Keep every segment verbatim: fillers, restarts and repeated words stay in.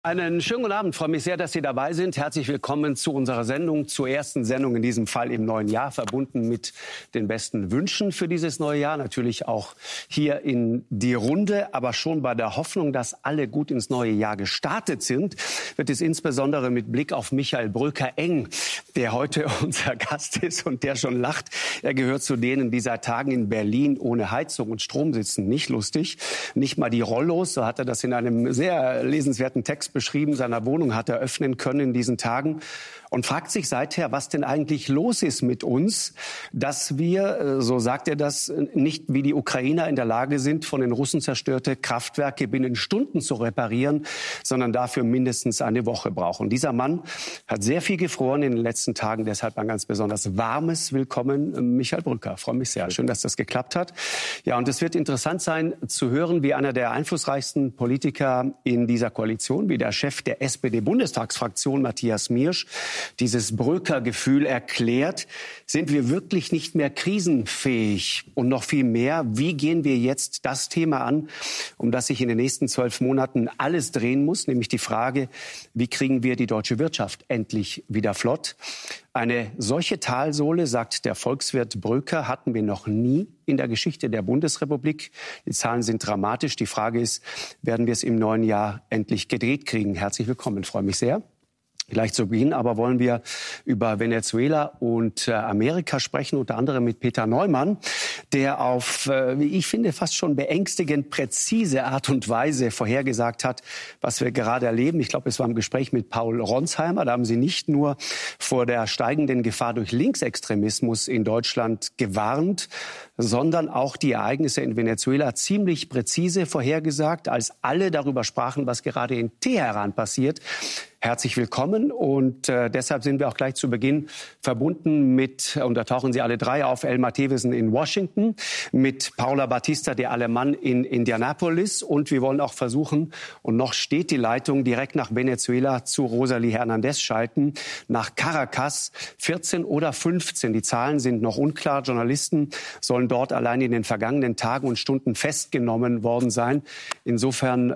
Einen schönen guten Abend. Ich freue mich sehr, dass Sie dabei sind. Herzlich willkommen zu unserer Sendung, zur ersten Sendung in diesem Fall im neuen Jahr, verbunden mit den besten Wünschen für dieses neue Jahr. Natürlich auch hier in die Runde, aber schon bei der Hoffnung, dass alle gut ins neue Jahr gestartet sind, wird es insbesondere mit Blick auf Michael Bröker-Eng, der heute unser Gast ist und der schon lacht. Er gehört zu denen, die seit Tagen in Berlin ohne Heizung und Strom sitzen. Nicht lustig. Nicht mal die Rollos, so hat er das in einem sehr lesenswerten Text beschrieben, seiner Wohnung hat er öffnen können in diesen Tagen und fragt sich seither, was denn eigentlich los ist mit uns, dass wir, so sagt er das, nicht wie die Ukrainer in der Lage sind, von den Russen zerstörte Kraftwerke binnen Stunden zu reparieren, sondern dafür mindestens eine Woche brauchen. Dieser Mann hat sehr viel gefroren in den letzten Tagen, deshalb ein ganz besonders warmes Willkommen, Michael Brücker. Ich freue mich sehr. Schön, dass das geklappt hat. Ja, und es wird interessant sein zu hören, wie einer der einflussreichsten Politiker in dieser Koalition, wie der Chef der S P D-Bundestagsfraktion, Matthias Miersch, dieses Bröcker-Gefühl erklärt. Sind wir wirklich nicht mehr krisenfähig? Und noch viel mehr, wie gehen wir jetzt das Thema an, um das sich in den nächsten zwölf Monaten alles drehen muss, nämlich die Frage, wie kriegen wir die deutsche Wirtschaft endlich wieder flott? Eine solche Talsohle, sagt der Volkswirt Bröcker, hatten wir noch nie in der Geschichte der Bundesrepublik. Die Zahlen sind dramatisch. Die Frage ist, werden wir es im neuen Jahr endlich gedreht kriegen? Herzlich willkommen, ich freue mich sehr. Gleich zu Beginn aber wollen wir über Venezuela und äh, Amerika sprechen, unter anderem mit Peter Neumann, der auf, äh, wie ich finde, fast schon beängstigend präzise Art und Weise vorhergesagt hat, was wir gerade erleben. Ich glaube, es war im Gespräch mit Paul Ronsheimer. Da haben Sie nicht nur vor der steigenden Gefahr durch Linksextremismus in Deutschland gewarnt, sondern auch die Ereignisse in Venezuela ziemlich präzise vorhergesagt, als alle darüber sprachen, was gerade in Teheran passiert. Herzlich willkommen und äh, deshalb sind wir auch gleich zu Beginn verbunden mit, und da tauchen Sie alle drei auf, Elmar Thewissen in Washington, mit Paula Batista de Alemann in Indianapolis und wir wollen auch versuchen, und noch steht die Leitung, direkt nach Venezuela zu Rosalie Hernandez schalten, nach Caracas, vierzehn oder fünfzehn, die Zahlen sind noch unklar, Journalisten sollen dort allein in den vergangenen Tagen und Stunden festgenommen worden sein. Insofern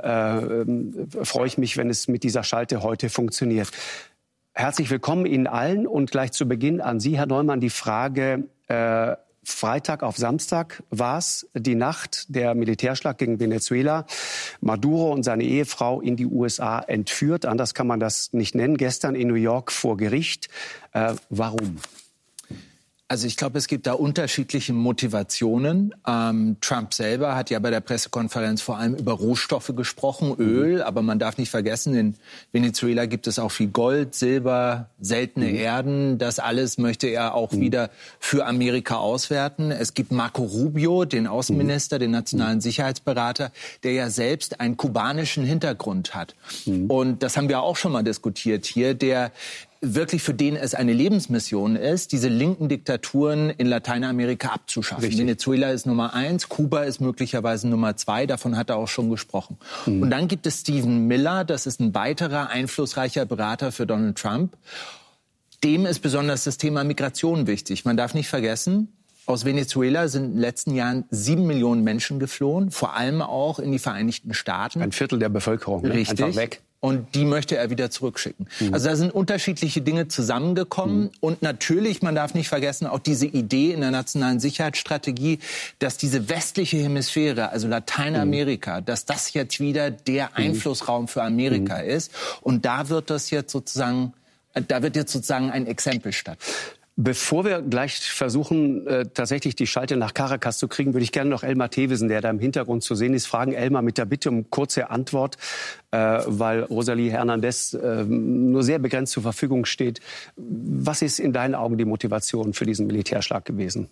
äh, freue ich mich, wenn es mit dieser Schalte heute funktioniert. Herzlich willkommen Ihnen allen und gleich zu Beginn an Sie, Herr Neumann, die Frage, äh, Freitag auf Samstag war es die Nacht, der Militärschlag gegen Venezuela. Maduro und seine Ehefrau in die U S A entführt, anders kann man das nicht nennen, gestern in New York vor Gericht. Äh, warum? Also ich glaube, es gibt da unterschiedliche Motivationen. Ähm, Trump selber hat ja bei der Pressekonferenz vor allem über Rohstoffe gesprochen, Öl. Mhm. Aber man darf nicht vergessen, in Venezuela gibt es auch viel Gold, Silber, seltene mhm. Erden. Das alles möchte er auch mhm. wieder für Amerika auswerten. Es gibt Marco Rubio, den Außenminister, mhm. den nationalen Sicherheitsberater, der ja selbst einen kubanischen Hintergrund hat. Mhm. Und das haben wir auch schon mal diskutiert hier, der wirklich für den es eine Lebensmission ist, diese linken Diktaturen in Lateinamerika abzuschaffen. Richtig. Venezuela ist Nummer eins, Kuba ist möglicherweise Nummer zwei, davon hat er auch schon gesprochen. Mhm. Und dann gibt es Stephen Miller, das ist ein weiterer einflussreicher Berater für Donald Trump. Dem ist besonders das Thema Migration wichtig. Man darf nicht vergessen, aus Venezuela sind in den letzten Jahren sieben Millionen Menschen geflohen, vor allem auch in die Vereinigten Staaten. Ein Viertel der Bevölkerung, ne? Richtig. Einfach weg. Und die möchte er wieder zurückschicken. Mhm. Also da sind unterschiedliche Dinge zusammengekommen. Mhm. Und natürlich, man darf nicht vergessen, auch diese Idee in der nationalen Sicherheitsstrategie, dass diese westliche Hemisphäre, also Lateinamerika, mhm. dass das jetzt wieder der mhm. Einflussraum für Amerika mhm. ist. Und da wird das jetzt sozusagen, da wird jetzt sozusagen ein Exempel stattfinden. Bevor wir gleich versuchen, äh, tatsächlich die Schalte nach Caracas zu kriegen, würde ich gerne noch Elmar Thewissen, der da im Hintergrund zu sehen ist, fragen. Elmar, mit der Bitte um kurze Antwort, äh, weil Rosalie Hernandez äh, nur sehr begrenzt zur Verfügung steht. Was ist in deinen Augen die Motivation für diesen Militärschlag gewesen?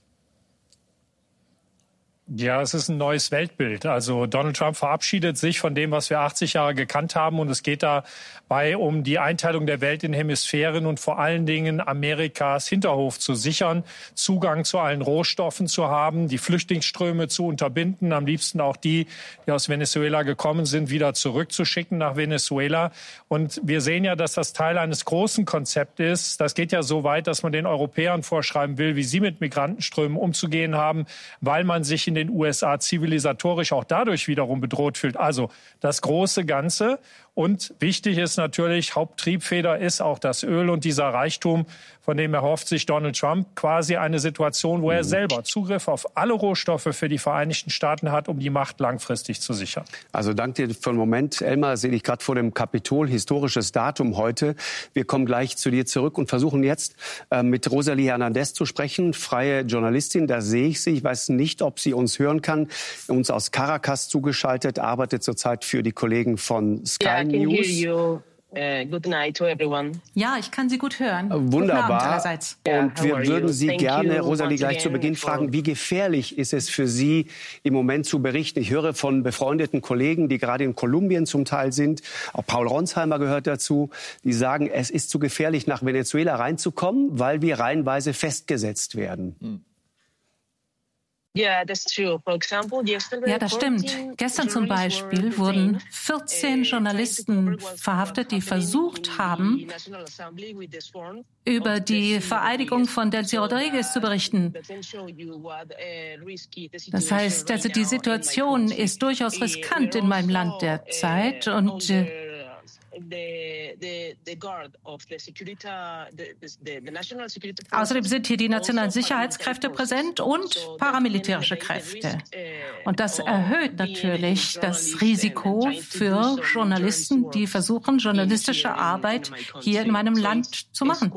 Ja, es ist ein neues Weltbild. Also Donald Trump verabschiedet sich von dem, was wir achtzig Jahre gekannt haben. Und es geht dabei um die Einteilung der Welt in Hemisphären und vor allen Dingen Amerikas Hinterhof zu sichern, Zugang zu allen Rohstoffen zu haben, die Flüchtlingsströme zu unterbinden, am liebsten auch die, die aus Venezuela gekommen sind, wieder zurückzuschicken nach Venezuela. Und wir sehen ja, dass das Teil eines großen Konzepts ist. Das geht ja so weit, dass man den Europäern vorschreiben will, wie sie mit Migrantenströmen umzugehen haben, weil man sich in in den U S A zivilisatorisch auch dadurch wiederum bedroht fühlt. Also das große Ganze. Und wichtig ist natürlich, Haupttriebfeder ist auch das Öl und dieser Reichtum, von dem erhofft sich Donald Trump quasi eine Situation, wo er selber Zugriff auf alle Rohstoffe für die Vereinigten Staaten hat, um die Macht langfristig zu sichern. Also danke dir für den Moment. Elmar, sehe ich gerade vor dem Kapitol, historisches Datum heute. Wir kommen gleich zu dir zurück und versuchen jetzt äh, mit Rosalie Hernandez zu sprechen, freie Journalistin. Da sehe ich sie. Ich weiß nicht, ob sie uns hören kann. Uns aus Caracas zugeschaltet, arbeitet zurzeit für die Kollegen von Sky yeah, News. Uh, good night to everyone. Ja, ich kann Sie gut hören. Wunderbar. Und wir würden Sie Thank gerne, you Rosalie, gleich zu Beginn fragen, wie gefährlich ist es für Sie im Moment zu berichten? Ich höre von befreundeten Kollegen, die gerade in Kolumbien zum Teil sind, auch Paul Ronsheimer gehört dazu, die sagen, es ist zu gefährlich, nach Venezuela reinzukommen, weil wir reihenweise festgesetzt werden. Hm. Ja, das stimmt. Gestern zum Beispiel wurden vierzehn Journalisten verhaftet, die versucht haben, über die Vereidigung von Delcy Rodriguez zu berichten. Das heißt, also die Situation ist durchaus riskant in meinem Land derzeit und äh, Außerdem sind hier die nationalen Sicherheitskräfte präsent und paramilitärische Kräfte. Und das erhöht natürlich das Risiko für Journalisten, die versuchen, journalistische Arbeit hier in meinem Land zu machen.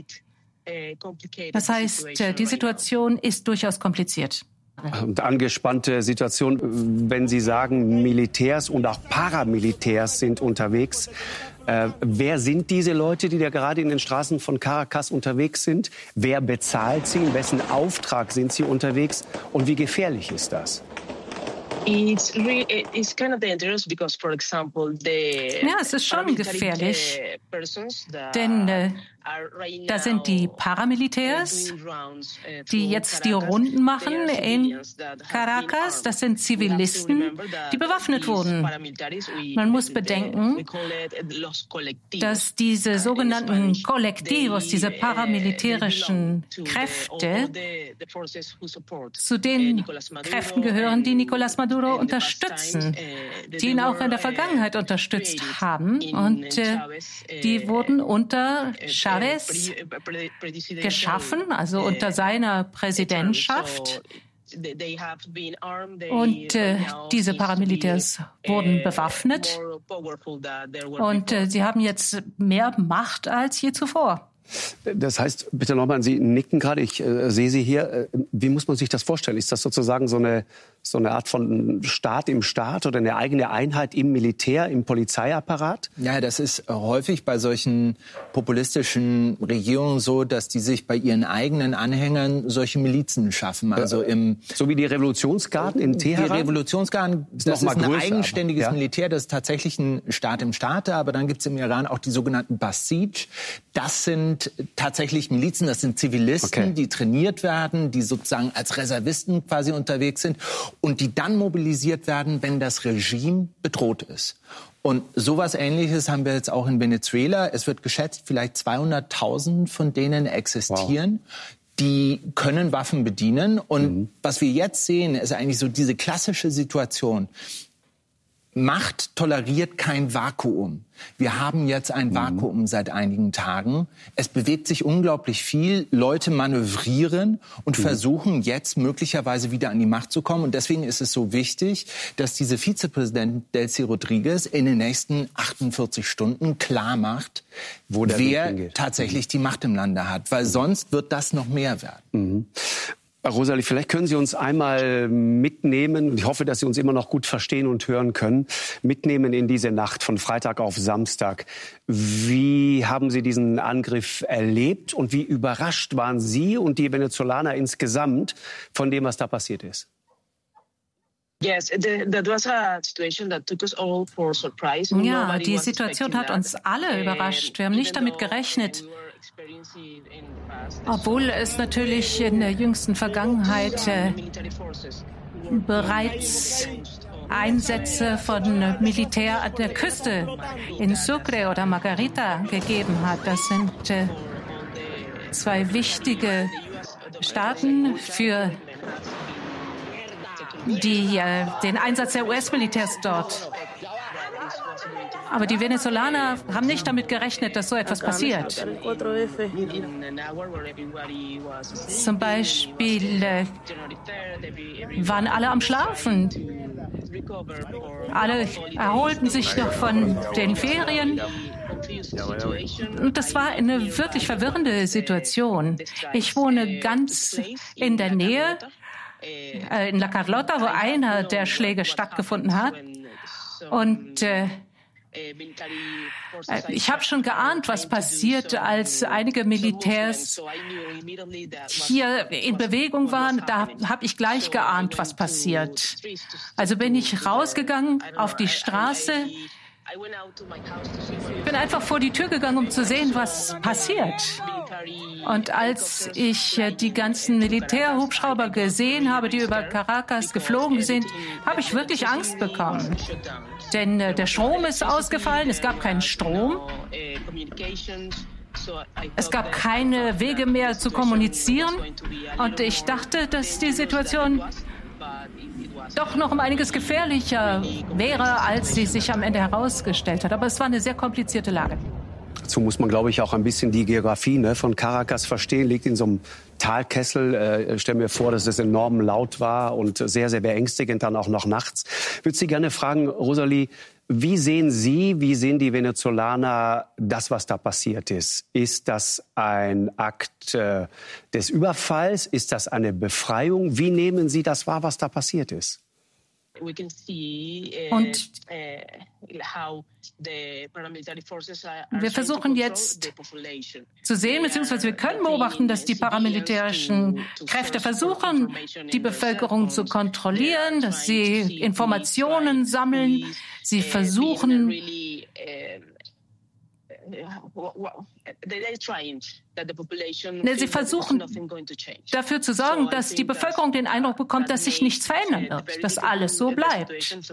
Das heißt, die Situation ist durchaus kompliziert. Und angespannte Situation, wenn Sie sagen, Militärs und auch Paramilitärs sind unterwegs. Äh, wer sind diese Leute, die da gerade in den Straßen von Caracas unterwegs sind? Wer bezahlt sie? In wessen Auftrag sind sie unterwegs? Und wie gefährlich ist das? It's really, it's kind of dangerous because, for example, the ja, es ist schon gefährlich, denn äh, da sind die Paramilitärs, die jetzt die Runden machen in Caracas. Das sind Zivilisten, die bewaffnet wurden. Man muss bedenken, dass diese sogenannten Kollektivos, diese paramilitärischen Kräfte, zu den Kräften gehören, die Nicolás Maduro unterstützen, die ihn auch in der Vergangenheit unterstützt haben. Und äh, die wurden unter Chavez geschaffen, also unter seiner Präsidentschaft. Und äh, diese Paramilitärs wurden bewaffnet und äh, sie haben jetzt mehr Macht als je zuvor. Das heißt, bitte nochmal, Sie nicken gerade, ich äh, sehe Sie hier. Äh, wie muss man sich das vorstellen? Ist das sozusagen so eine, so eine Art von Staat im Staat oder eine eigene Einheit im Militär, im Polizeiapparat? Ja, das ist häufig bei solchen populistischen Regierungen so, dass die sich bei ihren eigenen Anhängern solche Milizen schaffen. Also im so wie die Revolutionsgarden in Teheran? Die Revolutionsgarden, das ist, ist ein größer, eigenständiges aber, ja? Militär, das ist tatsächlich ein Staat im Staate. Aber dann gibt es im Iran auch die sogenannten Basij. Das sind tatsächlich Milizen, das sind Zivilisten, okay. die trainiert werden, die sozusagen als Reservisten quasi unterwegs sind und die dann mobilisiert werden, wenn das Regime bedroht ist. Und sowas Ähnliches haben wir jetzt auch in Venezuela. Es wird geschätzt, vielleicht zweihunderttausend von denen existieren. Wow. Die können Waffen bedienen. Und mhm. was wir jetzt sehen, ist eigentlich so diese klassische Situation. Macht toleriert kein Vakuum. Wir haben jetzt ein Vakuum mhm. seit einigen Tagen. Es bewegt sich unglaublich viel. Leute manövrieren und mhm. versuchen jetzt möglicherweise wieder an die Macht zu kommen. Und deswegen ist es so wichtig, dass diese Vizepräsidentin Delcy Rodriguez in den nächsten achtundvierzig Stunden klar macht, wo der wer tatsächlich mhm. die Macht im Lande hat. Weil sonst wird das noch mehr werden. Mhm. Rosalie, vielleicht können Sie uns einmal mitnehmen, und ich hoffe, dass Sie uns immer noch gut verstehen und hören können, mitnehmen in diese Nacht von Freitag auf Samstag. Wie haben Sie diesen Angriff erlebt und wie überrascht waren Sie und die Venezolaner insgesamt von dem, was da passiert ist? Ja, die Situation hat uns alle überrascht. Wir haben nicht damit gerechnet. Obwohl es natürlich in der jüngsten Vergangenheit äh, bereits Einsätze von Militär an der Küste in Sucre oder Margarita gegeben hat. Das sind äh, zwei wichtige Staaten für die, äh, den Einsatz der U S-Militärs dort. Aber die Venezolaner haben nicht damit gerechnet, dass so etwas passiert. Zum Beispiel äh, waren alle am Schlafen. Alle erholten sich noch von den Ferien. Und das war eine wirklich verwirrende Situation. Ich wohne ganz in der Nähe, äh, in La Carlota, wo einer der Schläge stattgefunden hat. Und äh, ich habe schon geahnt, was passiert, als einige Militärs hier in Bewegung waren. Da habe ich gleich geahnt, was passiert. Also bin ich rausgegangen auf die Straße. Ich bin einfach vor die Tür gegangen, um zu sehen, was passiert. Und als ich die ganzen Militärhubschrauber gesehen habe, die über Caracas geflogen sind, habe ich wirklich Angst bekommen. Denn der Strom ist ausgefallen, es gab keinen Strom. Es gab keine Wege mehr zu kommunizieren. Und ich dachte, dass die Situation doch noch um einiges gefährlicher wäre, als sie sich am Ende herausgestellt hat. Aber es war eine sehr komplizierte Lage. Dazu muss man, glaube ich, auch ein bisschen die Geografie ne, von Caracas verstehen. Liegt in so einem Talkessel. Äh, stell mir vor, dass es enorm laut war und sehr, sehr beängstigend, dann auch noch nachts. Ich würde Sie gerne fragen, Rosalie, wie sehen Sie, wie sehen die Venezolaner das, was da passiert ist? Ist das ein Akt äh, des Überfalls? Ist das eine Befreiung? Wie nehmen Sie das wahr, was da passiert ist? Und wir versuchen jetzt zu sehen, beziehungsweise wir können beobachten, dass die paramilitärischen Kräfte versuchen, die Bevölkerung zu kontrollieren, dass sie Informationen sammeln. Sie versuchen, Sie versuchen dafür zu sorgen, dass die Bevölkerung den Eindruck bekommt, dass sich nichts verändern wird, dass alles so bleibt.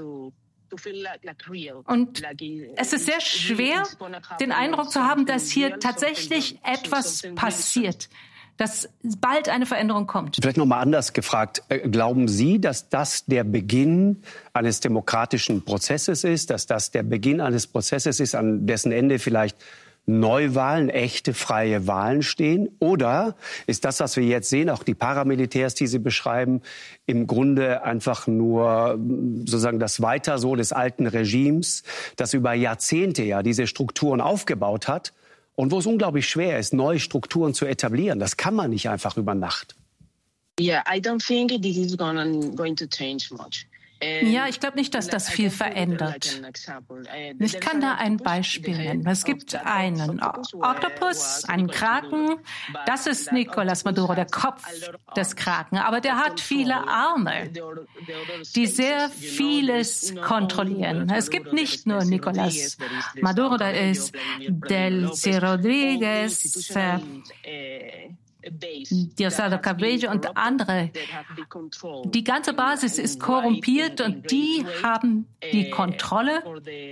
Und es ist sehr schwer, den Eindruck zu haben, dass hier tatsächlich etwas passiert, dass bald eine Veränderung kommt. Vielleicht noch mal anders gefragt. Glauben Sie, dass das der Beginn eines demokratischen Prozesses ist, dass das der Beginn eines Prozesses ist, an dessen Ende vielleicht Neuwahlen, echte, freie Wahlen stehen? Oder ist das, was wir jetzt sehen, auch die Paramilitärs, die Sie beschreiben, im Grunde einfach nur sozusagen das Weiter so des alten Regimes, das über Jahrzehnte ja diese Strukturen aufgebaut hat und wo es unglaublich schwer ist, neue Strukturen zu etablieren? Das kann man nicht einfach über Nacht. Yeah, I don't think this is gonna, going to change much. Ja, ich glaube nicht, dass das viel verändert. Ich kann da ein Beispiel nennen. Es gibt einen Oktopus, einen Kraken. Das ist Nicolás Maduro, der Kopf des Kraken. Aber der hat viele Arme, die sehr vieles kontrollieren. Es gibt nicht nur Nicolás Maduro, da ist Delcy Rodríguez, Diosdado Cabello und andere. Die ganze Basis ist korrumpiert und die haben die Kontrolle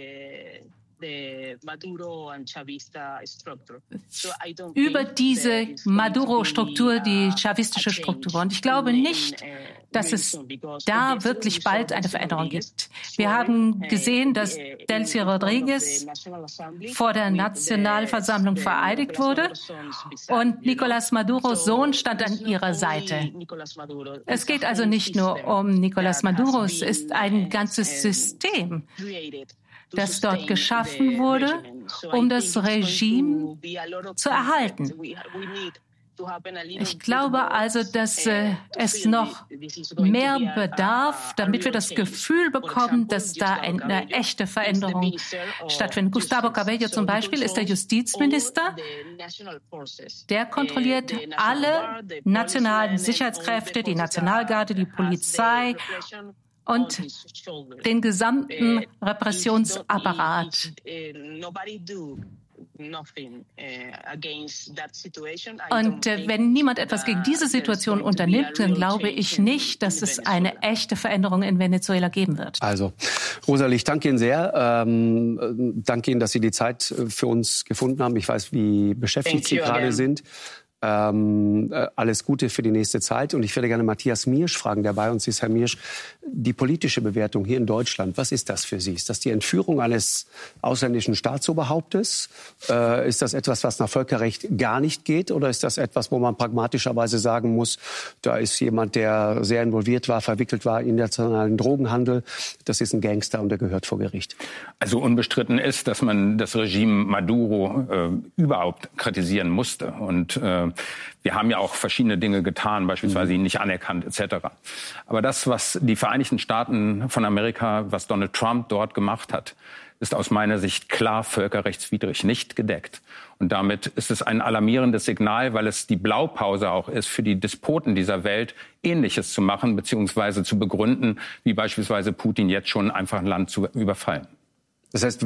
über diese Maduro-Struktur, die chavistische Struktur. Und ich glaube nicht, dass es da wirklich bald eine Veränderung gibt. Wir haben gesehen, dass Delcy Rodríguez vor der Nationalversammlung vereidigt wurde und Nicolás Maduros Sohn stand an ihrer Seite. Es geht also nicht nur um Nicolás Maduro, es ist ein ganzes System, das dort geschaffen wurde, um das Regime zu erhalten. Ich glaube also, dass äh, es noch mehr bedarf, damit wir das Gefühl bekommen, dass da eine echte Veränderung stattfindet. Gustavo Cabello zum Beispiel ist der Justizminister. Der kontrolliert alle nationalen Sicherheitskräfte, die Nationalgarde, die Polizei und den gesamten Repressionsapparat. Und äh, wenn niemand etwas gegen diese Situation unternimmt, dann glaube ich nicht, dass es eine echte Veränderung in Venezuela geben wird. Also, Rosalie, ich danke Ihnen sehr. Ähm, danke Ihnen, dass Sie die Zeit für uns gefunden haben. Ich weiß, wie beschäftigt Sie gerade sind. Ähm, äh, alles Gute für die nächste Zeit. Und ich würde gerne Matthias Miersch fragen, der bei uns ist. Herr Miersch, die politische Bewertung hier in Deutschland, was ist das für Sie? Ist das die Entführung eines ausländischen Staatsoberhauptes? Äh, ist das etwas, was nach Völkerrecht gar nicht geht? Oder ist das etwas, wo man pragmatischerweise sagen muss, da ist jemand, der sehr involviert war, verwickelt war in internationalen Drogenhandel. Das ist ein Gangster und der gehört vor Gericht. Also unbestritten ist, dass man das Regime Maduro äh, überhaupt kritisieren musste. Und äh, wir haben ja auch verschiedene Dinge getan, beispielsweise ihn nicht anerkannt et cetera. Aber das, was die Vereinigten Staaten von Amerika, was Donald Trump dort gemacht hat, ist aus meiner Sicht klar völkerrechtswidrig, nicht gedeckt. Und damit ist es ein alarmierendes Signal, weil es die Blaupause auch ist, für die Despoten dieser Welt Ähnliches zu machen, beziehungsweise zu begründen, wie beispielsweise Putin jetzt schon einfach ein Land zu überfallen. Das heißt,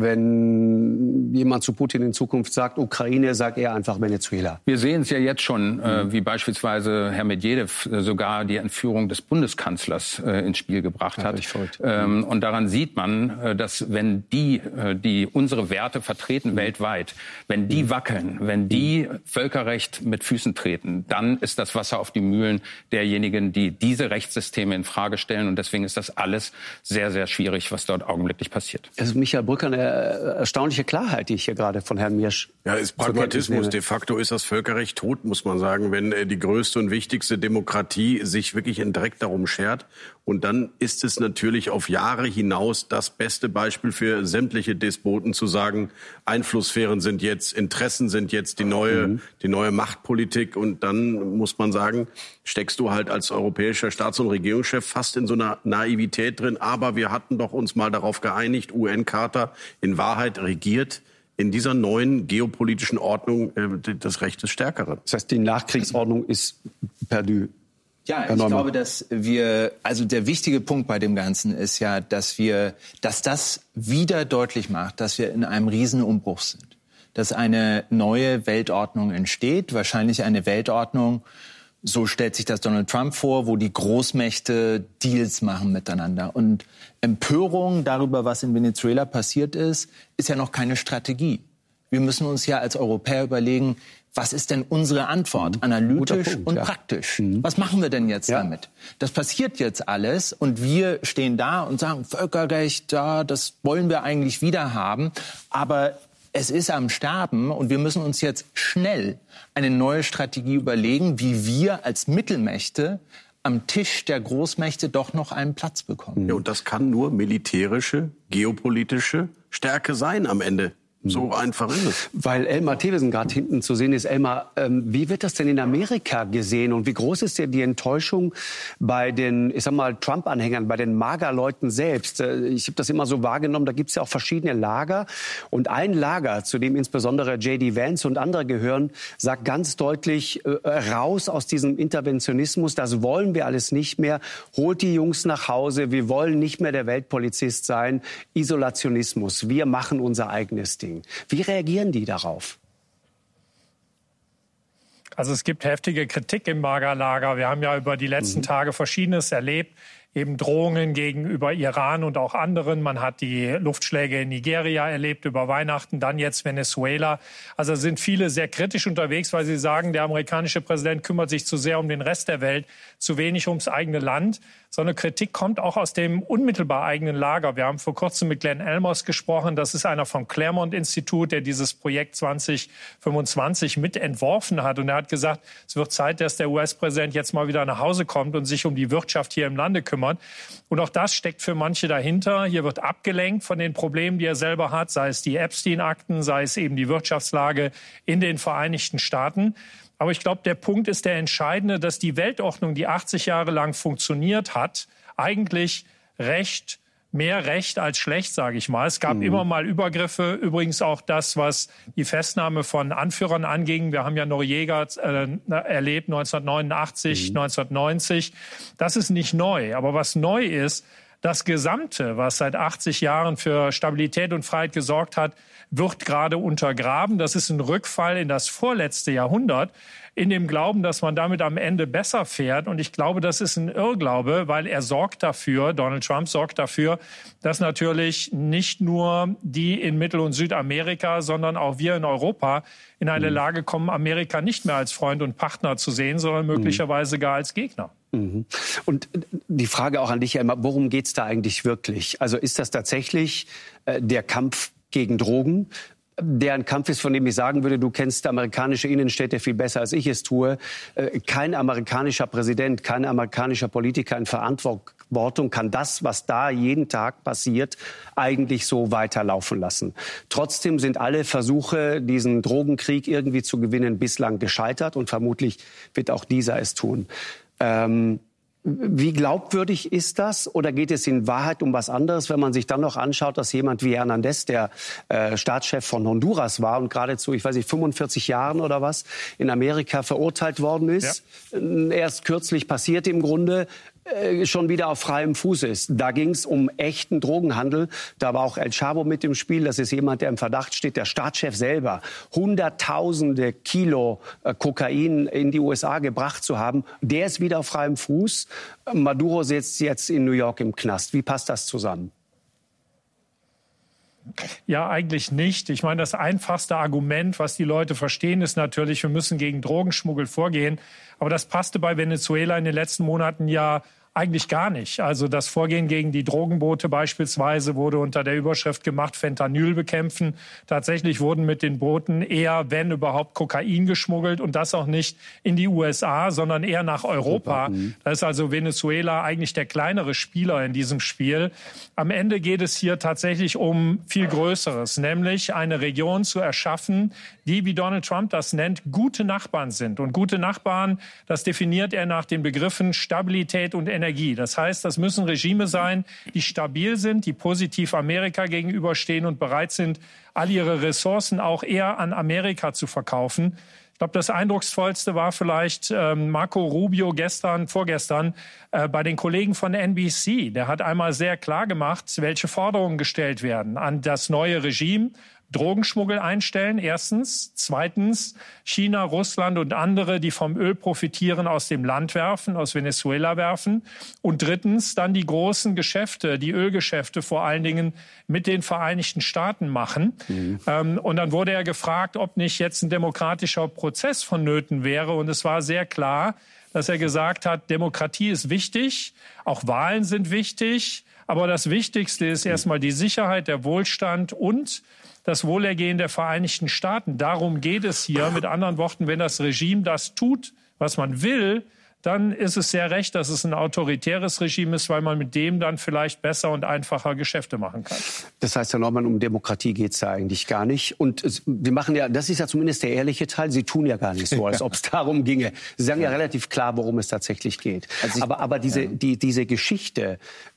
wenn jemand zu Putin in Zukunft sagt, Ukraine, sagt er einfach Venezuela. Wir sehen es ja jetzt schon, äh, wie beispielsweise Herr Medvedev äh, sogar die Entführung des Bundeskanzlers äh, ins Spiel gebracht ja, hat. Ähm, und daran sieht man, äh, dass wenn die, äh, die unsere Werte vertreten mhm. weltweit, wenn die wackeln, wenn die Völkerrecht mit Füßen treten, dann ist das Wasser auf die Mühlen derjenigen, die diese Rechtssysteme in Frage stellen. Und deswegen ist das alles sehr, sehr schwierig, was dort augenblicklich passiert. Also Michael Brücker, eine erstaunliche Klarheit, die ich hier gerade von Herrn Miersch. Ja, ist Pragmatismus. De facto ist das Völkerrecht tot, muss man sagen, wenn die größte und wichtigste Demokratie sich wirklich in Dreck darum schert. Und dann ist es natürlich auf Jahre hinaus das beste Beispiel für sämtliche Despoten zu sagen, Einflusssphären sind jetzt, Interessen sind jetzt die neue, mhm. die neue Machtpolitik. Und dann muss man sagen, steckst du halt als europäischer Staats- und Regierungschef fast in so einer Naivität drin. Aber wir hatten doch uns mal darauf geeinigt, U N-Charta, in Wahrheit regiert in dieser neuen geopolitischen Ordnung äh, das Recht des Stärkeren. Das heißt, die Nachkriegsordnung ist perdu. Ja, ich glaube, dass wir, also der wichtige Punkt bei dem Ganzen ist ja, dass wir, dass das wieder deutlich macht, dass wir in einem Riesenumbruch sind. Dass eine neue Weltordnung entsteht, wahrscheinlich eine Weltordnung, so stellt sich das Donald Trump vor, wo die Großmächte Deals machen miteinander. Und Empörung darüber, was in Venezuela passiert ist, ist ja noch keine Strategie. Wir müssen uns ja als Europäer überlegen, was ist denn unsere Antwort? Analytisch Punkt, und ja. praktisch. Mhm. Was machen wir denn jetzt ja. damit? Das passiert jetzt alles und wir stehen da und sagen, Völkerrecht, ja, das wollen wir eigentlich wieder haben. Aber es ist am Sterben und wir müssen uns jetzt schnell eine neue Strategie überlegen, wie wir als Mittelmächte am Tisch der Großmächte doch noch einen Platz bekommen. Ja, und das kann nur militärische, geopolitische Stärke sein am Ende. So einfach ist es. Weil Elmar Thewissen gerade hinten zu sehen ist. Elmar, ähm, wie wird das denn in Amerika gesehen? Und wie groß ist denn die Enttäuschung bei den, ich sag mal, Trump-Anhängern, bei den MAGA-Leuten selbst? Äh, ich habe das immer so wahrgenommen, da gibt es ja auch verschiedene Lager. Und ein Lager, zu dem insbesondere J D Vance und andere gehören, sagt ganz deutlich, äh, raus aus diesem Interventionismus. Das wollen wir alles nicht mehr. Holt die Jungs nach Hause. Wir wollen nicht mehr der Weltpolizist sein. Isolationismus. Wir machen unser eigenes Ding. Wie reagieren die darauf? Also es gibt heftige Kritik im MAGA-Lager. Wir haben ja über die letzten mhm. Tage Verschiedenes erlebt. Eben Drohungen gegenüber Iran und auch anderen. Man hat die Luftschläge in Nigeria erlebt über Weihnachten, dann jetzt Venezuela. Also sind viele sehr kritisch unterwegs, weil sie sagen, der amerikanische Präsident kümmert sich zu sehr um den Rest der Welt, zu wenig ums eigene Land. So eine Kritik kommt auch aus dem unmittelbar eigenen Lager. Wir haben vor kurzem mit Glenn Elmos gesprochen. Das ist einer vom Claremont-Institut, der dieses Projekt zwanzig fünfundzwanzig mit entworfen hat. Und er hat gesagt, es wird Zeit, dass der U S-Präsident jetzt mal wieder nach Hause kommt und sich um die Wirtschaft hier im Lande kümmert. Und auch das steckt für manche dahinter. Hier wird abgelenkt von den Problemen, die er selber hat, sei es die Epstein-Akten, sei es eben die Wirtschaftslage in den Vereinigten Staaten. Aber ich glaube, der Punkt ist der entscheidende, dass die Weltordnung, die achtzig Jahre lang funktioniert hat, eigentlich recht, mehr recht als schlecht, sage ich mal. Es gab mhm. immer mal Übergriffe, übrigens auch das, was die Festnahme von Anführern anging. Wir haben ja Noriega äh, erlebt neunzehnhundertneunundachtzig, mhm. neunzehnhundertneunzig. Das ist nicht neu. Aber was neu ist, Das Gesamte, was seit achtzig Jahren für Stabilität und Freiheit gesorgt hat, wird gerade untergraben. Das ist ein Rückfall in das vorletzte Jahrhundert, in dem Glauben, dass man damit am Ende besser fährt. Und ich glaube, das ist ein Irrglaube, weil er sorgt dafür, Donald Trump sorgt dafür, dass natürlich nicht nur die in Mittel- und Südamerika, sondern auch wir in Europa in eine mhm. Lage kommen, Amerika nicht mehr als Freund und Partner zu sehen, sondern möglicherweise gar als Gegner. Mhm. Und die Frage auch an dich, Emma, worum geht's da eigentlich wirklich? Also ist das tatsächlich äh, der Kampf gegen Drogen? Der ein Kampf ist, von dem ich sagen würde, du kennst amerikanische Innenstädte viel besser, als ich es tue. Kein amerikanischer Präsident, kein amerikanischer Politiker in Verantwortung kann das, was da jeden Tag passiert, eigentlich so weiterlaufen lassen. Trotzdem sind alle Versuche, diesen Drogenkrieg irgendwie zu gewinnen, bislang gescheitert und vermutlich wird auch dieser es tun. Ähm Wie glaubwürdig ist das? Oder geht es in Wahrheit um was anderes, wenn man sich dann noch anschaut, dass jemand wie Hernández, der äh, Staatschef von Honduras war und geradezu, ich weiß nicht, fünfundvierzig Jahren oder was, in Amerika verurteilt worden ist, ja. erst kürzlich passiert im Grunde, äh, schon wieder auf freiem Fuß ist. Da ging es um echten Drogenhandel. Da war auch El Chapo mit im Spiel. Das ist jemand, der im Verdacht steht, der Staatschef selber, hunderttausende Kilo äh, Kokain in die U S A gebracht zu haben. Der ist wieder auf freiem Fuß. Maduro sitzt jetzt in New York im Knast. Wie passt das zusammen? Ja, eigentlich nicht. Ich meine, das einfachste Argument, was die Leute verstehen, ist natürlich, wir müssen gegen Drogenschmuggel vorgehen. Aber das passte bei Venezuela in den letzten Monaten ja eigentlich gar nicht. Also das Vorgehen gegen die Drogenboote beispielsweise wurde unter der Überschrift gemacht, Fentanyl bekämpfen. Tatsächlich wurden mit den Booten eher, wenn überhaupt, Kokain geschmuggelt und das auch nicht in die U S A, sondern eher nach Europa. Mhm. Da ist also Venezuela eigentlich der kleinere Spieler in diesem Spiel. Am Ende geht es hier tatsächlich um viel Größeres, nämlich eine Region zu erschaffen, die, wie Donald Trump das nennt, gute Nachbarn sind. Und gute Nachbarn, das definiert er nach den Begriffen Stabilität und Energie. Das heißt, das müssen Regime sein, die stabil sind, die positiv Amerika gegenüberstehen und bereit sind, all ihre Ressourcen auch eher an Amerika zu verkaufen. Ich glaube, das Eindrucksvollste war vielleicht ähm, Marco Rubio gestern, vorgestern äh, bei den Kollegen von N B C. Der hat einmal sehr klar gemacht, welche Forderungen gestellt werden an das neue Regime. Drogenschmuggel einstellen, erstens. Zweitens, China, Russland und andere, die vom Öl profitieren, aus dem Land werfen, aus Venezuela werfen. Und drittens, dann die großen Geschäfte, die Ölgeschäfte vor allen Dingen mit den Vereinigten Staaten machen. Mhm. Ähm, und dann wurde er gefragt, ob nicht jetzt ein demokratischer Prozess vonnöten wäre. Und es war sehr klar, dass er gesagt hat, Demokratie ist wichtig, auch Wahlen sind wichtig. Aber das Wichtigste ist erstmal die Sicherheit, der Wohlstand und das Wohlergehen der Vereinigten Staaten. Darum geht es hier. Mit anderen Worten, wenn das Regime das tut, was man will, dann ist es sehr recht, dass es ein autoritäres Regime ist, weil man mit dem dann vielleicht besser und einfacher Geschäfte machen kann. Das heißt, Herr Neumann, um Demokratie geht es ja eigentlich gar nicht. Und es, Sie machen ja, das ist ja zumindest der ehrliche Teil, Sie tun ja gar nicht so, als ob es darum ginge. Sie sagen ja relativ klar, worum es tatsächlich geht. Also ich, aber aber diese, ja. die, diese Geschichte,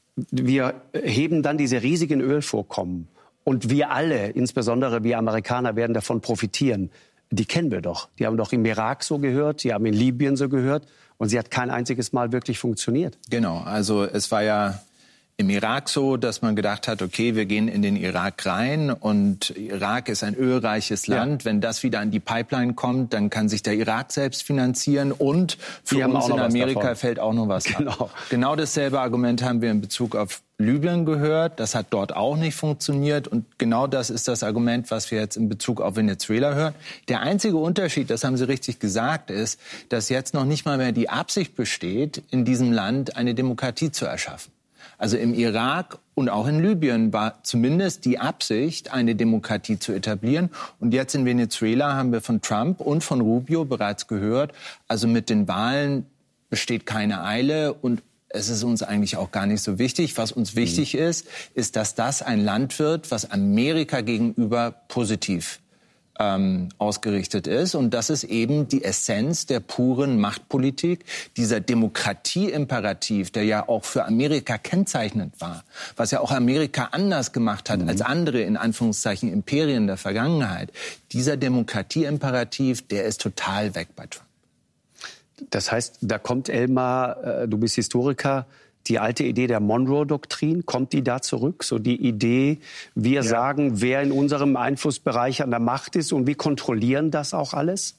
wir heben dann diese riesigen Ölvorkommen. Und wir alle, insbesondere wir Amerikaner, werden davon profitieren. Die kennen wir doch. Die haben doch im Irak so gehört, die haben in Libyen so gehört. Und sie hat kein einziges Mal wirklich funktioniert. Genau, also es war ja im Irak so, dass man gedacht hat, okay, wir gehen in den Irak rein und Irak ist ein ölreiches Land. Ja. Wenn das wieder an die Pipeline kommt, dann kann sich der Irak selbst finanzieren und für wir uns in Amerika fällt auch noch was genau. ab. Genau dasselbe Argument haben wir in Bezug auf Libyen gehört. Das hat dort auch nicht funktioniert und genau das ist das Argument, was wir jetzt in Bezug auf Venezuela hören. Der einzige Unterschied, das haben Sie richtig gesagt, ist, dass jetzt noch nicht mal mehr die Absicht besteht, in diesem Land eine Demokratie zu erschaffen. Also im Irak und auch in Libyen war zumindest die Absicht, eine Demokratie zu etablieren. Und jetzt in Venezuela haben wir von Trump und von Rubio bereits gehört, also mit den Wahlen besteht keine Eile und es ist uns eigentlich auch gar nicht so wichtig. Was uns wichtig mhm. ist, ist, dass das ein Land wird, was Amerika gegenüber positiv ähm, ausgerichtet ist. Und das ist eben die Essenz der puren Machtpolitik, dieser Demokratieimperativ, der ja auch für Amerika kennzeichnend war, was ja auch Amerika anders gemacht hat mhm. als andere, in Anführungszeichen, Imperien der Vergangenheit. Dieser Demokratieimperativ, der ist total weg bei Trump. Das heißt, da kommt Elmar, äh, du bist Historiker, die alte Idee der Monroe-Doktrin, kommt die da zurück? So die Idee, wir ja. sagen, wer in unserem Einflussbereich an der Macht ist und wir kontrollieren das auch alles?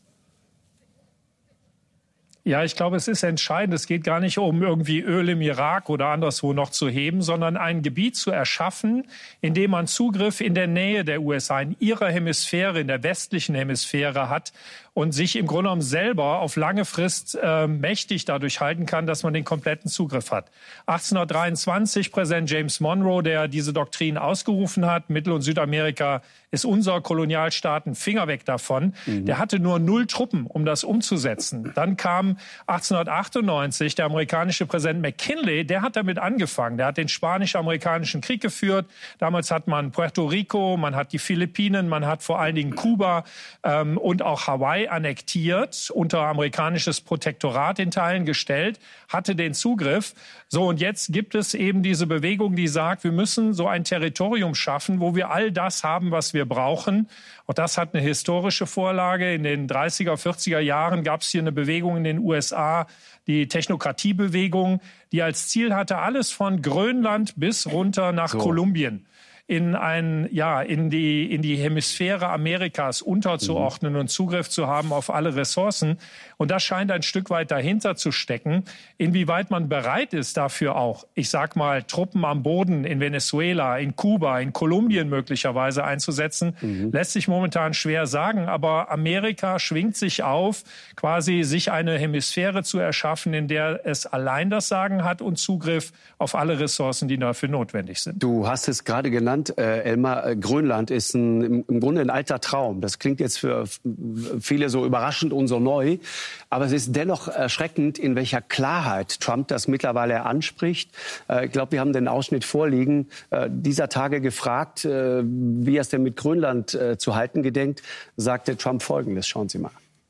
Ja, ich glaube, es ist entscheidend. Es geht gar nicht um irgendwie Öl im Irak oder anderswo noch zu heben, sondern ein Gebiet zu erschaffen, in dem man Zugriff in der Nähe der U S A, in ihrer Hemisphäre, in der westlichen Hemisphäre hat und sich im Grunde genommen selber auf lange Frist äh, mächtig dadurch halten kann, dass man den kompletten Zugriff hat. achtzehnhundertdreiundzwanzig, Präsident James Monroe, der diese Doktrin ausgerufen hat, Mittel- und Südamerika ist unser Kolonialstaat, ein Finger weg davon. Mhm. Der hatte nur null Truppen, um das umzusetzen. Dann kam achtzehnhundertachtundneunzig der amerikanische Präsident McKinley, der hat damit angefangen. Der hat den Spanisch-Amerikanischen Krieg geführt. Damals hat man Puerto Rico, man hat die Philippinen, man hat vor allen Dingen Kuba ähm, und auch Hawaii annektiert, unter amerikanisches Protektorat in Teilen gestellt, hatte den Zugriff. So, und jetzt gibt es eben diese Bewegung, die sagt, wir müssen so ein Territorium schaffen, wo wir all das haben, was wir brauchen. Auch das hat eine historische Vorlage. In den dreißiger, vierziger Jahren gab es hier eine Bewegung in den U S A, die Technokratiebewegung, die als Ziel hatte, alles von Grönland bis runter nach so. Kolumbien in ein, ja, in die, in die Hemisphäre Amerikas unterzuordnen mhm. und Zugriff zu haben auf alle Ressourcen. Und das scheint ein Stück weit dahinter zu stecken. Inwieweit man bereit ist dafür auch, ich sag mal, Truppen am Boden in Venezuela, in Kuba, in Kolumbien möglicherweise einzusetzen, mhm. lässt sich momentan schwer sagen. Aber Amerika schwingt sich auf, quasi sich eine Hemisphäre zu erschaffen, in der es allein das Sagen hat und Zugriff auf alle Ressourcen, die dafür notwendig sind. Du hast es gerade genannt, Äh, Elmar, äh, Grönland ist ein, im, im Grunde ein alter Traum. Das klingt jetzt für viele so überraschend und so neu. Aber es ist dennoch erschreckend, in welcher Klarheit Trump das mittlerweile anspricht. Äh, ich glaube, wir haben den Ausschnitt vorliegen. Äh, dieser Tage gefragt, äh, wie er es denn mit Grönland äh, zu halten gedenkt, sagte Trump Folgendes. Schauen Sie mal.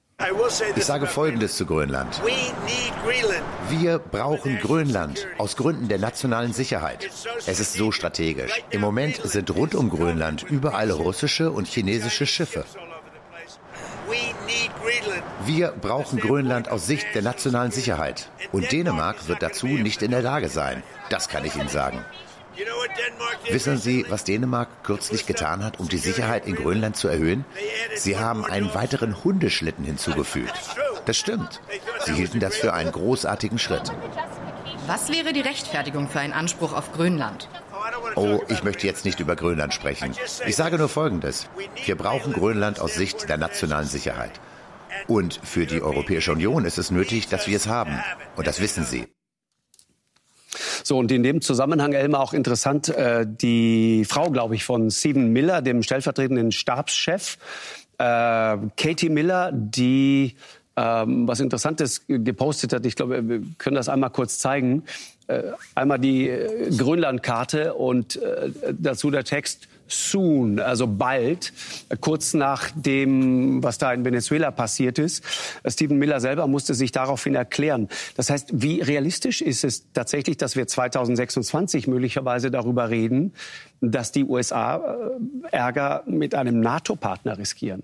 Ich sage Folgendes zu Grönland. Wir brauchen Grönland aus Gründen der nationalen Sicherheit. Es ist so strategisch. Im Moment sind rund um Grönland überall russische und chinesische Schiffe. Wir brauchen Grönland aus Sicht der nationalen Sicherheit. Und Dänemark wird dazu nicht in der Lage sein. Das kann ich Ihnen sagen. Wissen Sie, was Dänemark kürzlich getan hat, um die Sicherheit in Grönland zu erhöhen? Sie haben einen weiteren Hundeschlitten hinzugefügt. Das stimmt. Sie hielten das für einen großartigen Schritt. Was wäre die Rechtfertigung für einen Anspruch auf Grönland? Oh, ich möchte jetzt nicht über Grönland sprechen. Ich sage nur Folgendes. Wir brauchen Grönland aus Sicht der nationalen Sicherheit. Und für die Europäische Union ist es nötig, dass wir es haben. Und das wissen Sie. So, und in dem Zusammenhang, Elmar, auch interessant, äh, die Frau, glaube ich, von Stephen Miller, dem stellvertretenden Stabschef, äh, Katie Miller, die ähm, was Interessantes gepostet hat. Ich glaube, wir können das einmal kurz zeigen. Äh, einmal die äh, Grönlandkarte und äh, dazu der Text soon, also bald, kurz nach dem, was da in Venezuela passiert ist. Stephen Miller selber musste sich daraufhin erklären. Das heißt, wie realistisch ist es tatsächlich, dass wir zweitausendsechsundzwanzig möglicherweise darüber reden, dass die U S A Ärger mit einem NATO-Partner riskieren?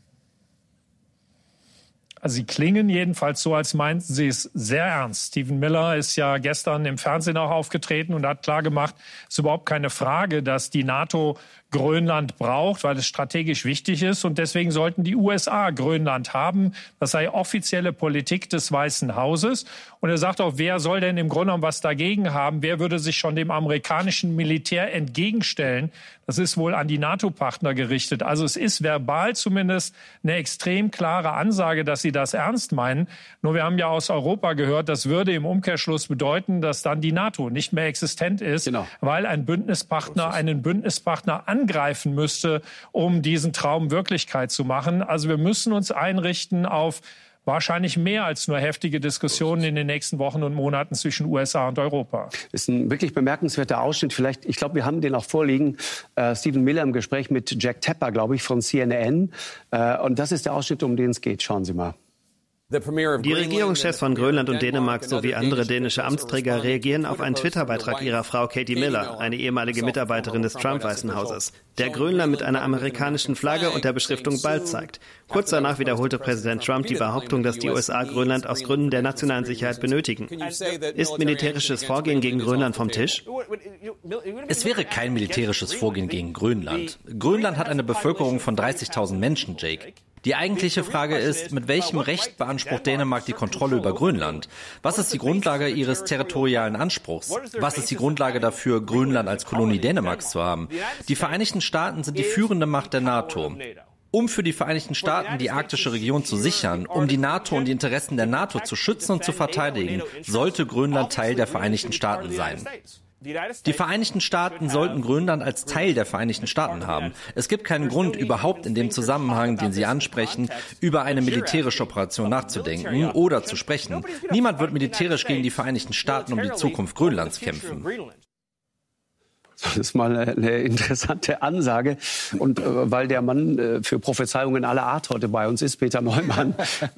Also sie klingen jedenfalls so, als meinten sie es sehr ernst. Stephen Miller ist ja gestern im Fernsehen auch aufgetreten und hat klargemacht, es ist überhaupt keine Frage, dass die NATO Grönland braucht, weil es strategisch wichtig ist. Und deswegen sollten die U S A Grönland haben. Das sei offizielle Politik des Weißen Hauses. Und er sagt auch, wer soll denn im Grunde genommen was dagegen haben? Wer würde sich schon dem amerikanischen Militär entgegenstellen? Das ist wohl an die NATO-Partner gerichtet. Also es ist verbal zumindest eine extrem klare Ansage, dass sie das ernst meinen. Nur wir haben ja aus Europa gehört, das würde im Umkehrschluss bedeuten, dass dann die NATO nicht mehr existent ist, genau. weil ein Bündnispartner einen Bündnispartner angreifen müsste, um diesen Traum Wirklichkeit zu machen. Also wir müssen uns einrichten auf wahrscheinlich mehr als nur heftige Diskussionen in den nächsten Wochen und Monaten zwischen U S A und Europa. Das ist ein wirklich bemerkenswerter Ausschnitt. Vielleicht, ich glaube, wir haben den auch vorliegen. Äh, Stephen Miller im Gespräch mit Jack Tapper, glaube ich, von C N N. Äh, und das ist der Ausschnitt, um den es geht. Schauen Sie mal. Die Regierungschefs von Grönland und Dänemark sowie andere dänische Amtsträger reagieren auf einen Twitter-Beitrag ihrer Frau Katie Miller, eine ehemalige Mitarbeiterin des Trump-Weißen Hauses, der Grönland mit einer amerikanischen Flagge und der Beschriftung Bald zeigt. Kurz danach wiederholte Präsident Trump die Behauptung, dass die U S A Grönland aus Gründen der nationalen Sicherheit benötigen. Ist militärisches Vorgehen gegen Grönland vom Tisch? Es wäre kein militärisches Vorgehen gegen Grönland. Grönland hat eine Bevölkerung von dreißigtausend Menschen, Jake. Die eigentliche Frage ist, mit welchem Recht beansprucht Dänemark die Kontrolle über Grönland? Was ist die Grundlage ihres territorialen Anspruchs? Was ist die Grundlage dafür, Grönland als Kolonie Dänemarks zu haben? Die Vereinigten Staaten sind die führende Macht der NATO. Um für die Vereinigten Staaten die arktische Region zu sichern, um die NATO und die Interessen der NATO zu schützen und zu verteidigen, sollte Grönland Teil der Vereinigten Staaten sein. Die Vereinigten Staaten sollten Grönland als Teil der Vereinigten Staaten haben. Es gibt keinen Grund, überhaupt in dem Zusammenhang, den Sie ansprechen, über eine militärische Operation nachzudenken oder zu sprechen. Niemand wird militärisch gegen die Vereinigten Staaten um die Zukunft Grönlands kämpfen. Das ist mal eine interessante Ansage. Und äh, weil der Mann äh, für Prophezeiungen aller Art heute bei uns ist, Peter Neumann,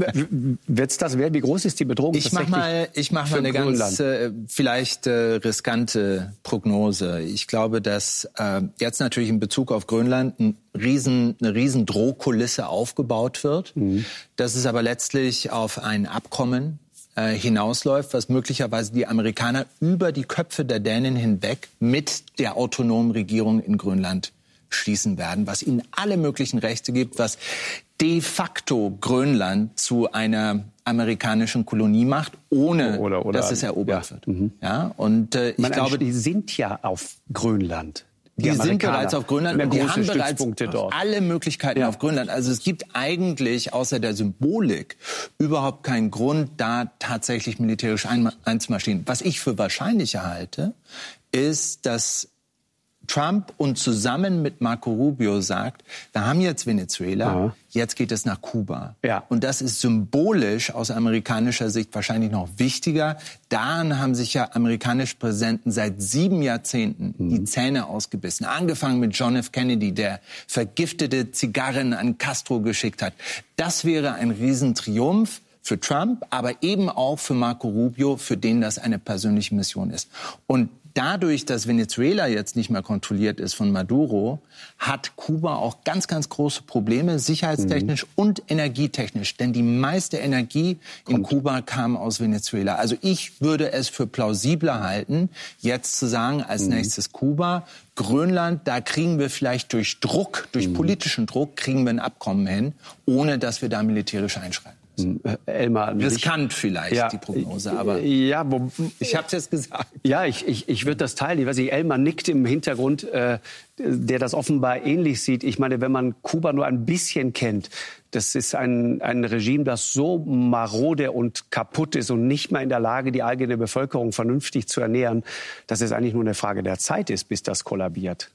wird's das werden? Wie groß ist die Bedrohung ich mach mal, Ich mache mal eine Grönland? ganz äh, vielleicht äh, riskante Prognose. Ich glaube, dass äh, jetzt natürlich in Bezug auf Grönland ein riesen, eine riesen Drohkulisse aufgebaut wird. Mhm. Das ist aber letztlich auf ein Abkommen hinausläuft, was möglicherweise die Amerikaner über die Köpfe der Dänen hinweg mit der autonomen Regierung in Grönland schließen werden, was ihnen alle möglichen Rechte gibt, was de facto Grönland zu einer amerikanischen Kolonie macht, ohne oder, oder, dass es erobert ja. wird. Mhm. Ja, und äh, ich Man, glaube, die sind ja auf Grönland. Die, die sind bereits auf Grönland und die haben bereits dort. alle Möglichkeiten ja. auf Grönland. Also es gibt eigentlich außer der Symbolik überhaupt keinen Grund, da tatsächlich militärisch ein, einzumarschieren. Was ich für wahrscheinlicher halte, ist, dass Trump und zusammen mit Marco Rubio sagt, wir haben jetzt Venezuela, ja. jetzt geht es nach Kuba. Ja. Und das ist symbolisch aus amerikanischer Sicht wahrscheinlich noch wichtiger. Daran haben sich ja amerikanische Präsidenten seit sieben Jahrzehnten mhm. die Zähne ausgebissen. Angefangen mit John F. Kennedy, der vergiftete Zigarren an Castro geschickt hat. Das wäre ein Riesentriumph für Trump, aber eben auch für Marco Rubio, für den das eine persönliche Mission ist. Und dadurch, dass Venezuela jetzt nicht mehr kontrolliert ist von Maduro, hat Kuba auch ganz, ganz große Probleme, sicherheitstechnisch mhm. und energietechnisch. Denn die meiste Energie Kommt. in Kuba kam aus Venezuela. Also ich würde es für plausibler halten, jetzt zu sagen, als mhm. nächstes Kuba, Grönland, da kriegen wir vielleicht durch Druck, durch mhm. politischen Druck, kriegen wir ein Abkommen hin, ohne dass wir da militärisch einschreiten. Elmar, riskant vielleicht, ja, die Prognose, aber ja, wo, ich habe es jetzt gesagt. Ja, ich, ich, ich würde das teilen. Ich weiß nicht, Elmar nickt im Hintergrund, äh, der das offenbar ähnlich sieht. Ich meine, wenn man Kuba nur ein bisschen kennt, das ist ein, ein Regime, das so marode und kaputt ist und nicht mehr in der Lage, die eigene Bevölkerung vernünftig zu ernähren, dass es eigentlich nur eine Frage der Zeit ist, bis das kollabiert.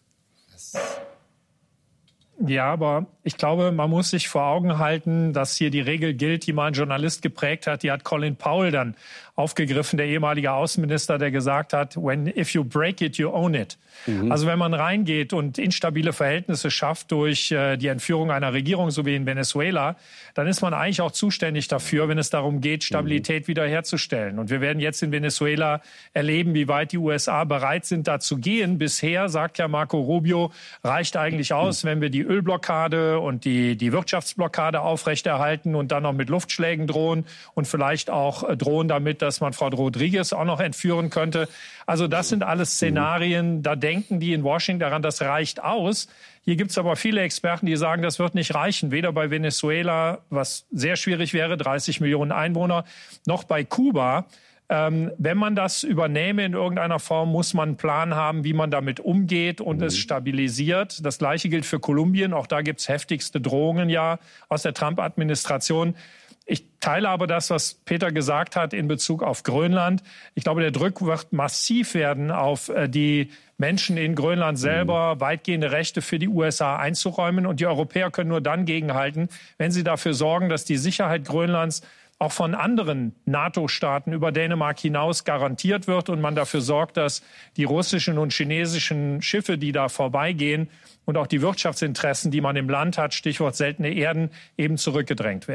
Ja, aber ich glaube, man muss sich vor Augen halten, dass hier die Regel gilt, die mal ein Journalist geprägt hat. Die hat Colin Powell dann aufgegriffen, der ehemalige Außenminister, der gesagt hat, when if you break it, you own it. Mhm. Also wenn man reingeht und instabile Verhältnisse schafft durch äh, die Entführung einer Regierung, so wie in Venezuela, dann ist man eigentlich auch zuständig dafür, wenn es darum geht, Stabilität mhm. wiederherzustellen. Und wir werden jetzt in Venezuela erleben, wie weit die U S A bereit sind, da zu gehen. Bisher, sagt ja Marco Rubio, reicht eigentlich aus, mhm. wenn wir die Ölblockade und die, die Wirtschaftsblockade aufrechterhalten und dann noch mit Luftschlägen drohen und vielleicht auch äh, drohen damit, dass man Frau Rodriguez auch noch entführen könnte. Also das sind alles Szenarien, da denken die in Washington daran, das reicht aus. Hier gibt es aber viele Experten, die sagen, das wird nicht reichen. Weder bei Venezuela, was sehr schwierig wäre, dreißig Millionen Einwohner, noch bei Kuba. Ähm, wenn man das übernehme in irgendeiner Form, muss man einen Plan haben, wie man damit umgeht und mhm. es stabilisiert. Das Gleiche gilt für Kolumbien. Auch da gibt es heftigste Drohungen ja aus der Trump-Administration. Ich teile aber das, was Peter gesagt hat in Bezug auf Grönland. Ich glaube, der Druck wird massiv werden, auf die Menschen in Grönland selber mhm. weitgehende Rechte für die U S A einzuräumen. Und die Europäer können nur dann gegenhalten, wenn sie dafür sorgen, dass die Sicherheit Grönlands auch von anderen NATO-Staaten über Dänemark hinaus garantiert wird und man dafür sorgt, dass die russischen und chinesischen Schiffe, die da vorbeigehen und auch die Wirtschaftsinteressen, die man im Land hat, Stichwort seltene Erden, eben zurückgedrängt werden.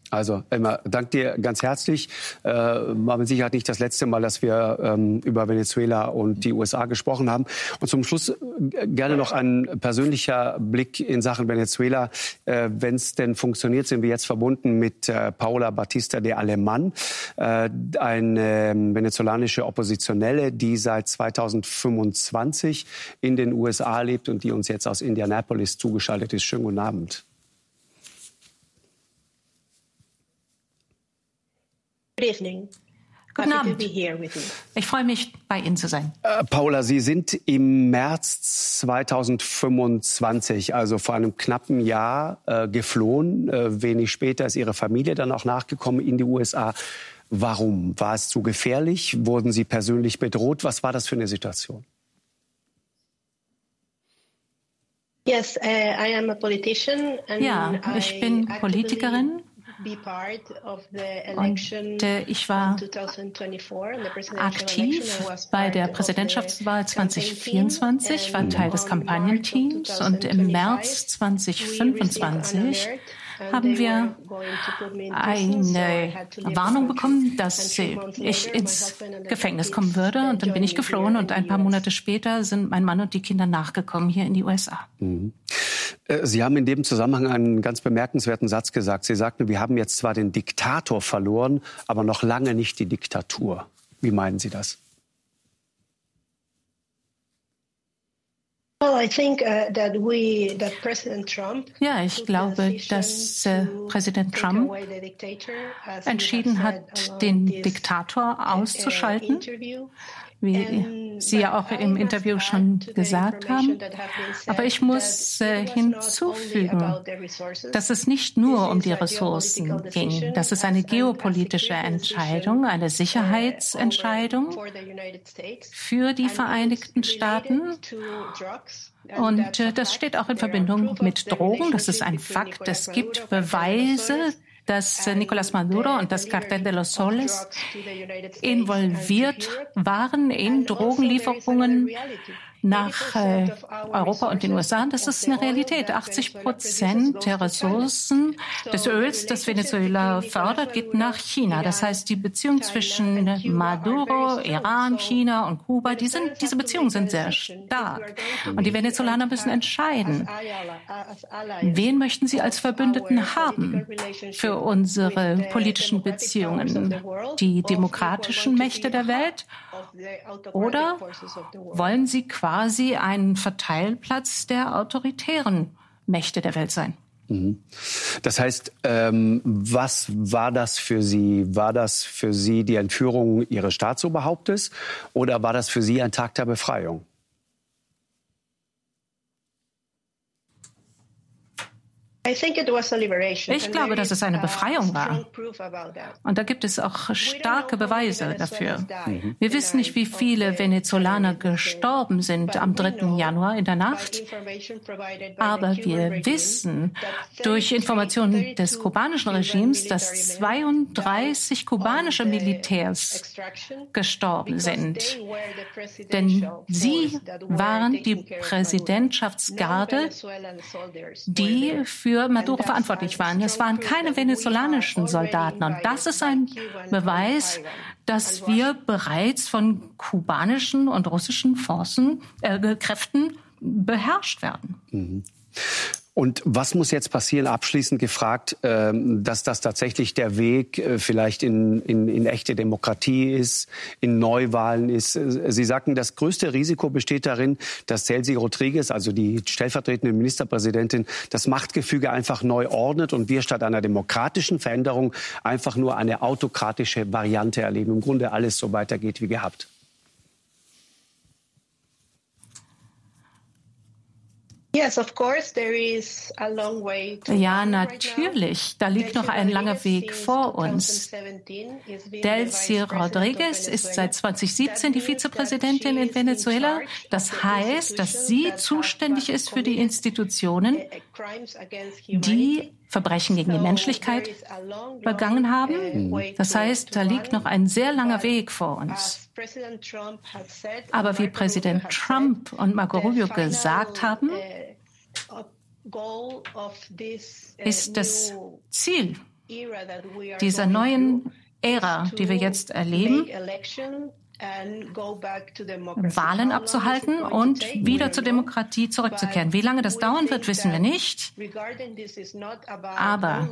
Also Elmar, danke dir ganz herzlich. Äh, war mit Sicherheit nicht das letzte Mal, dass wir ähm, über Venezuela und die U S A gesprochen haben. Und zum Schluss äh, gerne noch ein persönlicher Blick in Sachen Venezuela. Äh, Wenn es denn funktioniert, sind wir jetzt verbunden mit äh, Paula Batista de Alemán, äh, eine äh, venezolanische Oppositionelle, die seit zweitausendfünfundzwanzig in den U S A lebt und die uns jetzt aus Indianapolis zugeschaltet ist. Schönen guten Abend. Good evening. Guten Abend. Ich freue mich, bei Ihnen zu sein. Äh, Paula, Sie sind im März zweitausendfünfundzwanzig, also vor einem knappen Jahr, äh, geflohen. Äh, wenig später ist Ihre Familie dann auch nachgekommen in die U S A. Warum? War es zu gefährlich? Wurden Sie persönlich bedroht? Was war das für eine Situation? Yes, uh, I am a politician and ja, ich bin Politikerin. Und äh, ich war aktiv bei der Präsidentschaftswahl zweitausendvierundzwanzig, war Teil des Kampagnenteams und im März zweitausendfünfundzwanzig haben wir eine Warnung bekommen, dass ich ins Gefängnis kommen würde. Und dann bin ich geflohen und ein paar Monate später sind mein Mann und die Kinder nachgekommen hier in die U S A. Mhm. Sie haben in dem Zusammenhang einen ganz bemerkenswerten Satz gesagt. Sie sagten, wir haben jetzt zwar den Diktator verloren, aber noch lange nicht die Diktatur. Wie meinen Sie das? Ja, ich glaube, dass äh, Präsident Trump entschieden hat, den Diktator auszuschalten, wie Sie ja auch im Interview schon gesagt haben. Aber ich muss äh, hinzufügen, dass es nicht nur um die Ressourcen ging. Das ist eine geopolitische Entscheidung, eine Sicherheitsentscheidung für die Vereinigten Staaten. Und äh, das steht auch in Verbindung mit Drogen. Das ist ein Fakt. Es gibt Beweise, dass Nicolás Maduro und das Cartel de los Soles involviert waren in Drogenlieferungen nach äh, Europa und den U S A. Das ist eine Realität. achtzig Prozent der Ressourcen des Öls, das Venezuela fördert, geht nach China. Das heißt, die Beziehungen zwischen Maduro, Iran, China und Kuba, die sind, diese Beziehungen sind sehr stark. Und die Venezolaner müssen entscheiden, wen möchten sie als Verbündeten haben für unsere politischen Beziehungen? Die demokratischen Mächte der Welt? Oder wollen sie quasi ein Verteilplatz der autoritären Mächte der Welt sein? Das heißt, ähm, was war das für Sie? War das für Sie die Entführung Ihres Staatsoberhauptes oder war das für Sie ein Tag der Befreiung? Ich glaube, dass es eine Befreiung war. Und da gibt es auch starke Beweise dafür. Wir wissen nicht, wie viele Venezolaner gestorben sind am dritten Januar in der Nacht. Aber wir wissen durch Informationen des kubanischen Regimes, dass zweiunddreißig kubanische Militärs gestorben sind. Denn sie waren die Präsidentschaftsgarde, die für Maduro verantwortlich waren. Es waren keine venezolanischen Soldaten. Und das ist ein Beweis, dass wir bereits von kubanischen und russischen Forcen, äh, Kräften beherrscht werden. Mhm. Und was muss jetzt passieren, abschließend gefragt, dass das tatsächlich der Weg vielleicht in, in, in echte Demokratie ist, in Neuwahlen ist? Sie sagten, das größte Risiko besteht darin, dass Delcy Rodriguez, also die stellvertretende Ministerpräsidentin, das Machtgefüge einfach neu ordnet und wir statt einer demokratischen Veränderung einfach nur eine autokratische Variante erleben. Im Grunde alles so weitergeht wie gehabt. Ja, natürlich. Da liegt noch ein langer Weg vor uns. Delcy Rodriguez ist seit zweitausendsiebzehn die Vizepräsidentin in Venezuela. Das heißt, dass sie zuständig ist für die Institutionen, die Verbrechen gegen die Menschlichkeit begangen haben. Das heißt, da liegt noch ein sehr langer Weg vor uns. Aber wie Präsident Trump und Marco Rubio gesagt haben, ist das Ziel dieser neuen Ära, die wir jetzt erleben, Wahlen abzuhalten und wieder zur Demokratie zurückzukehren. Wie lange das dauern wird, wissen wir nicht. Aber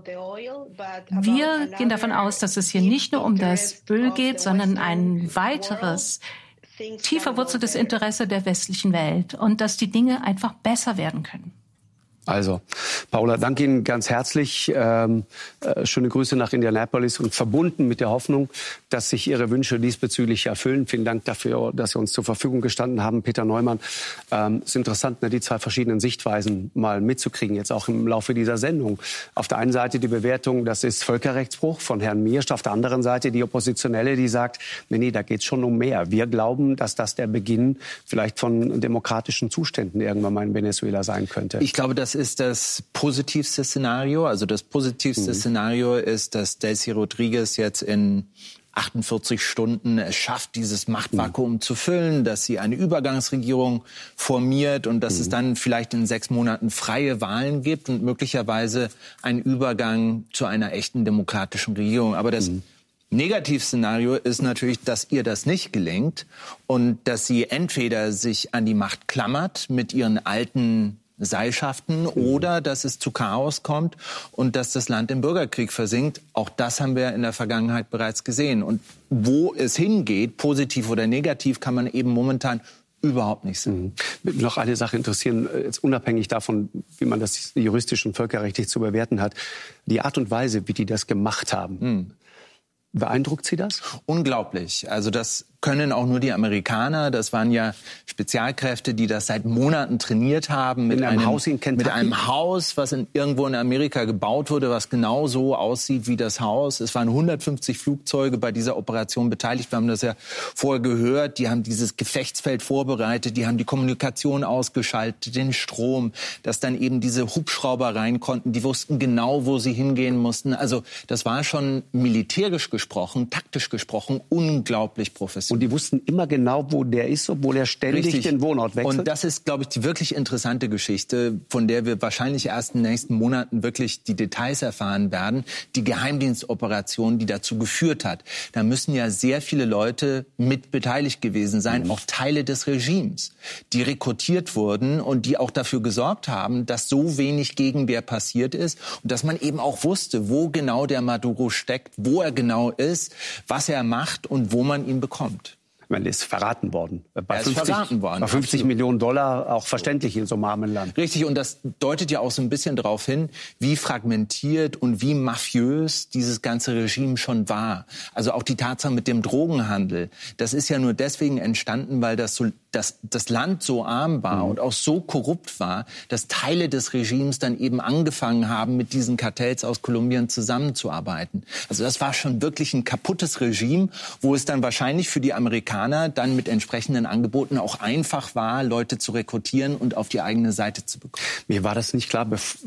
wir gehen davon aus, dass es hier nicht nur um das Öl geht, sondern ein weiteres, tief verwurzeltes Interesse der westlichen Welt und dass die Dinge einfach besser werden können. Also, Paula, danke Ihnen ganz herzlich. Ähm, äh, schöne Grüße nach Indianapolis und verbunden mit der Hoffnung, dass sich Ihre Wünsche diesbezüglich erfüllen. Vielen Dank dafür, dass Sie uns zur Verfügung gestanden haben, Peter Neumann. Ähm, es ist interessant, ne, die zwei verschiedenen Sichtweisen mal mitzukriegen, jetzt auch im Laufe dieser Sendung. Auf der einen Seite die Bewertung, das ist Völkerrechtsbruch von Herrn Miersch. Auf der anderen Seite die Oppositionelle, die sagt, nee, nee, da geht es schon um mehr. Wir glauben, dass das der Beginn vielleicht von demokratischen Zuständen irgendwann mal in Venezuela sein könnte. Ich glaube, das ist das positivste Szenario. Also das positivste mhm. Szenario ist, dass Delcy Rodriguez jetzt in achtundvierzig Stunden es schafft, dieses Machtvakuum mhm. zu füllen, dass sie eine Übergangsregierung formiert und dass mhm. es dann vielleicht in sechs Monaten freie Wahlen gibt und möglicherweise ein Übergang zu einer echten demokratischen Regierung. Aber das mhm. Negativszenario ist natürlich, dass ihr das nicht gelingt und dass sie entweder sich an die Macht klammert mit ihren alten Seilschaften oder dass es zu Chaos kommt und dass das Land im Bürgerkrieg versinkt. Auch das haben wir in der Vergangenheit bereits gesehen. Und wo es hingeht, positiv oder negativ, kann man eben momentan überhaupt nicht sagen. Mhm. Noch eine Sache interessieren, jetzt unabhängig davon, wie man das juristisch und völkerrechtlich zu bewerten hat. Die Art und Weise, wie die das gemacht haben. Mhm. Beeindruckt Sie das? Unglaublich. Also das können auch nur die Amerikaner. Das waren ja Spezialkräfte, die das seit Monaten trainiert haben. Mit in einem, einem Haus in Kentucky? Mit einem Haus, was in, irgendwo in Amerika gebaut wurde, was genau so aussieht wie das Haus. Es waren hundertfünfzig Flugzeuge bei dieser Operation beteiligt. Wir haben das ja vorher gehört. Die haben dieses Gefechtsfeld vorbereitet. Die haben die Kommunikation ausgeschaltet, den Strom, dass dann eben diese Hubschrauber rein konnten. Die wussten genau, wo sie hingehen mussten. Also das war schon militärisch gesprochen, taktisch gesprochen, unglaublich professionell. Und die wussten immer genau, wo der ist, obwohl er ständig Richtig. den Wohnort wechselt. Und das ist, glaube ich, die wirklich interessante Geschichte, von der wir wahrscheinlich erst in den nächsten Monaten wirklich die Details erfahren werden. Die Geheimdienstoperation, die dazu geführt hat. Da müssen ja sehr viele Leute mit beteiligt gewesen sein, mhm. auch Teile des Regimes, die rekrutiert wurden und die auch dafür gesorgt haben, dass so wenig Gegenwehr passiert ist und dass man eben auch wusste, wo genau der Maduro steckt, wo er genau ist, was er macht und wo man ihn bekommt. Ich meine, ist verraten worden. Bei er ist fünfzig, verraten worden. Bei fünfzig Millionen Dollar, auch verständlich in so einem armen Land. Richtig, und das deutet ja auch so ein bisschen darauf hin, wie fragmentiert und wie mafiös dieses ganze Regime schon war. Also auch die Tatsache mit dem Drogenhandel, das ist ja nur deswegen entstanden, weil das, so, das, das Land so arm war mhm. und auch so korrupt war, dass Teile des Regimes dann eben angefangen haben, mit diesen Kartells aus Kolumbien zusammenzuarbeiten. Also das war schon wirklich ein kaputtes Regime, wo es dann wahrscheinlich für die Amerikaner dann mit entsprechenden Angeboten auch einfach war, Leute zu rekrutieren und auf die eigene Seite zu bekommen. Mir war das nicht klar,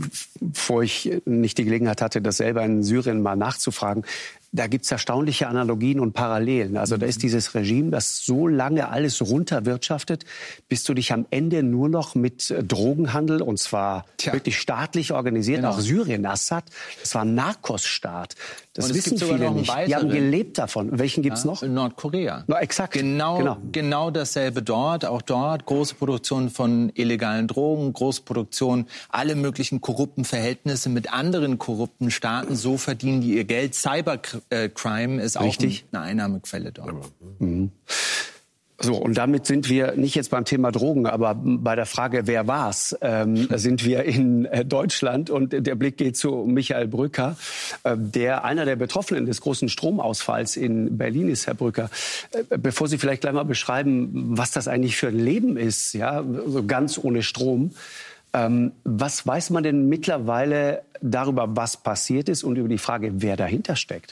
bevor ich nicht die Gelegenheit hatte, das selber in Syrien mal nachzufragen. Da gibt es erstaunliche Analogien und Parallelen. Also da ist dieses Regime, das so lange alles runterwirtschaftet, bis du dich am Ende nur noch mit Drogenhandel, und zwar Tja. wirklich staatlich organisiert, genau. auch Syrien, Assad, das war ein Narcos-Staat. Das und wissen viele nicht. Die haben gelebt davon. Welchen gibt's ja, noch? In Nordkorea. No, exakt. Genau, genau. genau dasselbe dort. Auch dort große Produktion von illegalen Drogen, große Produktion, alle möglichen korrupten Verhältnisse mit anderen korrupten Staaten. So verdienen die ihr Geld. Cybercrime ist auch Richtig. eine Einnahmequelle dort. Mhm. So, und damit sind wir nicht jetzt beim Thema Drogen, aber bei der Frage, wer war's, ähm, sind wir in äh, Deutschland. Und der Blick geht zu Michael Brücker, äh, der einer der Betroffenen des großen Stromausfalls in Berlin ist, Herr Brücker. Äh, bevor Sie vielleicht gleich mal beschreiben, was das eigentlich für ein Leben ist, ja, so ganz ohne Strom. Ähm, was weiß man denn mittlerweile darüber, was passiert ist und über die Frage, wer dahinter steckt?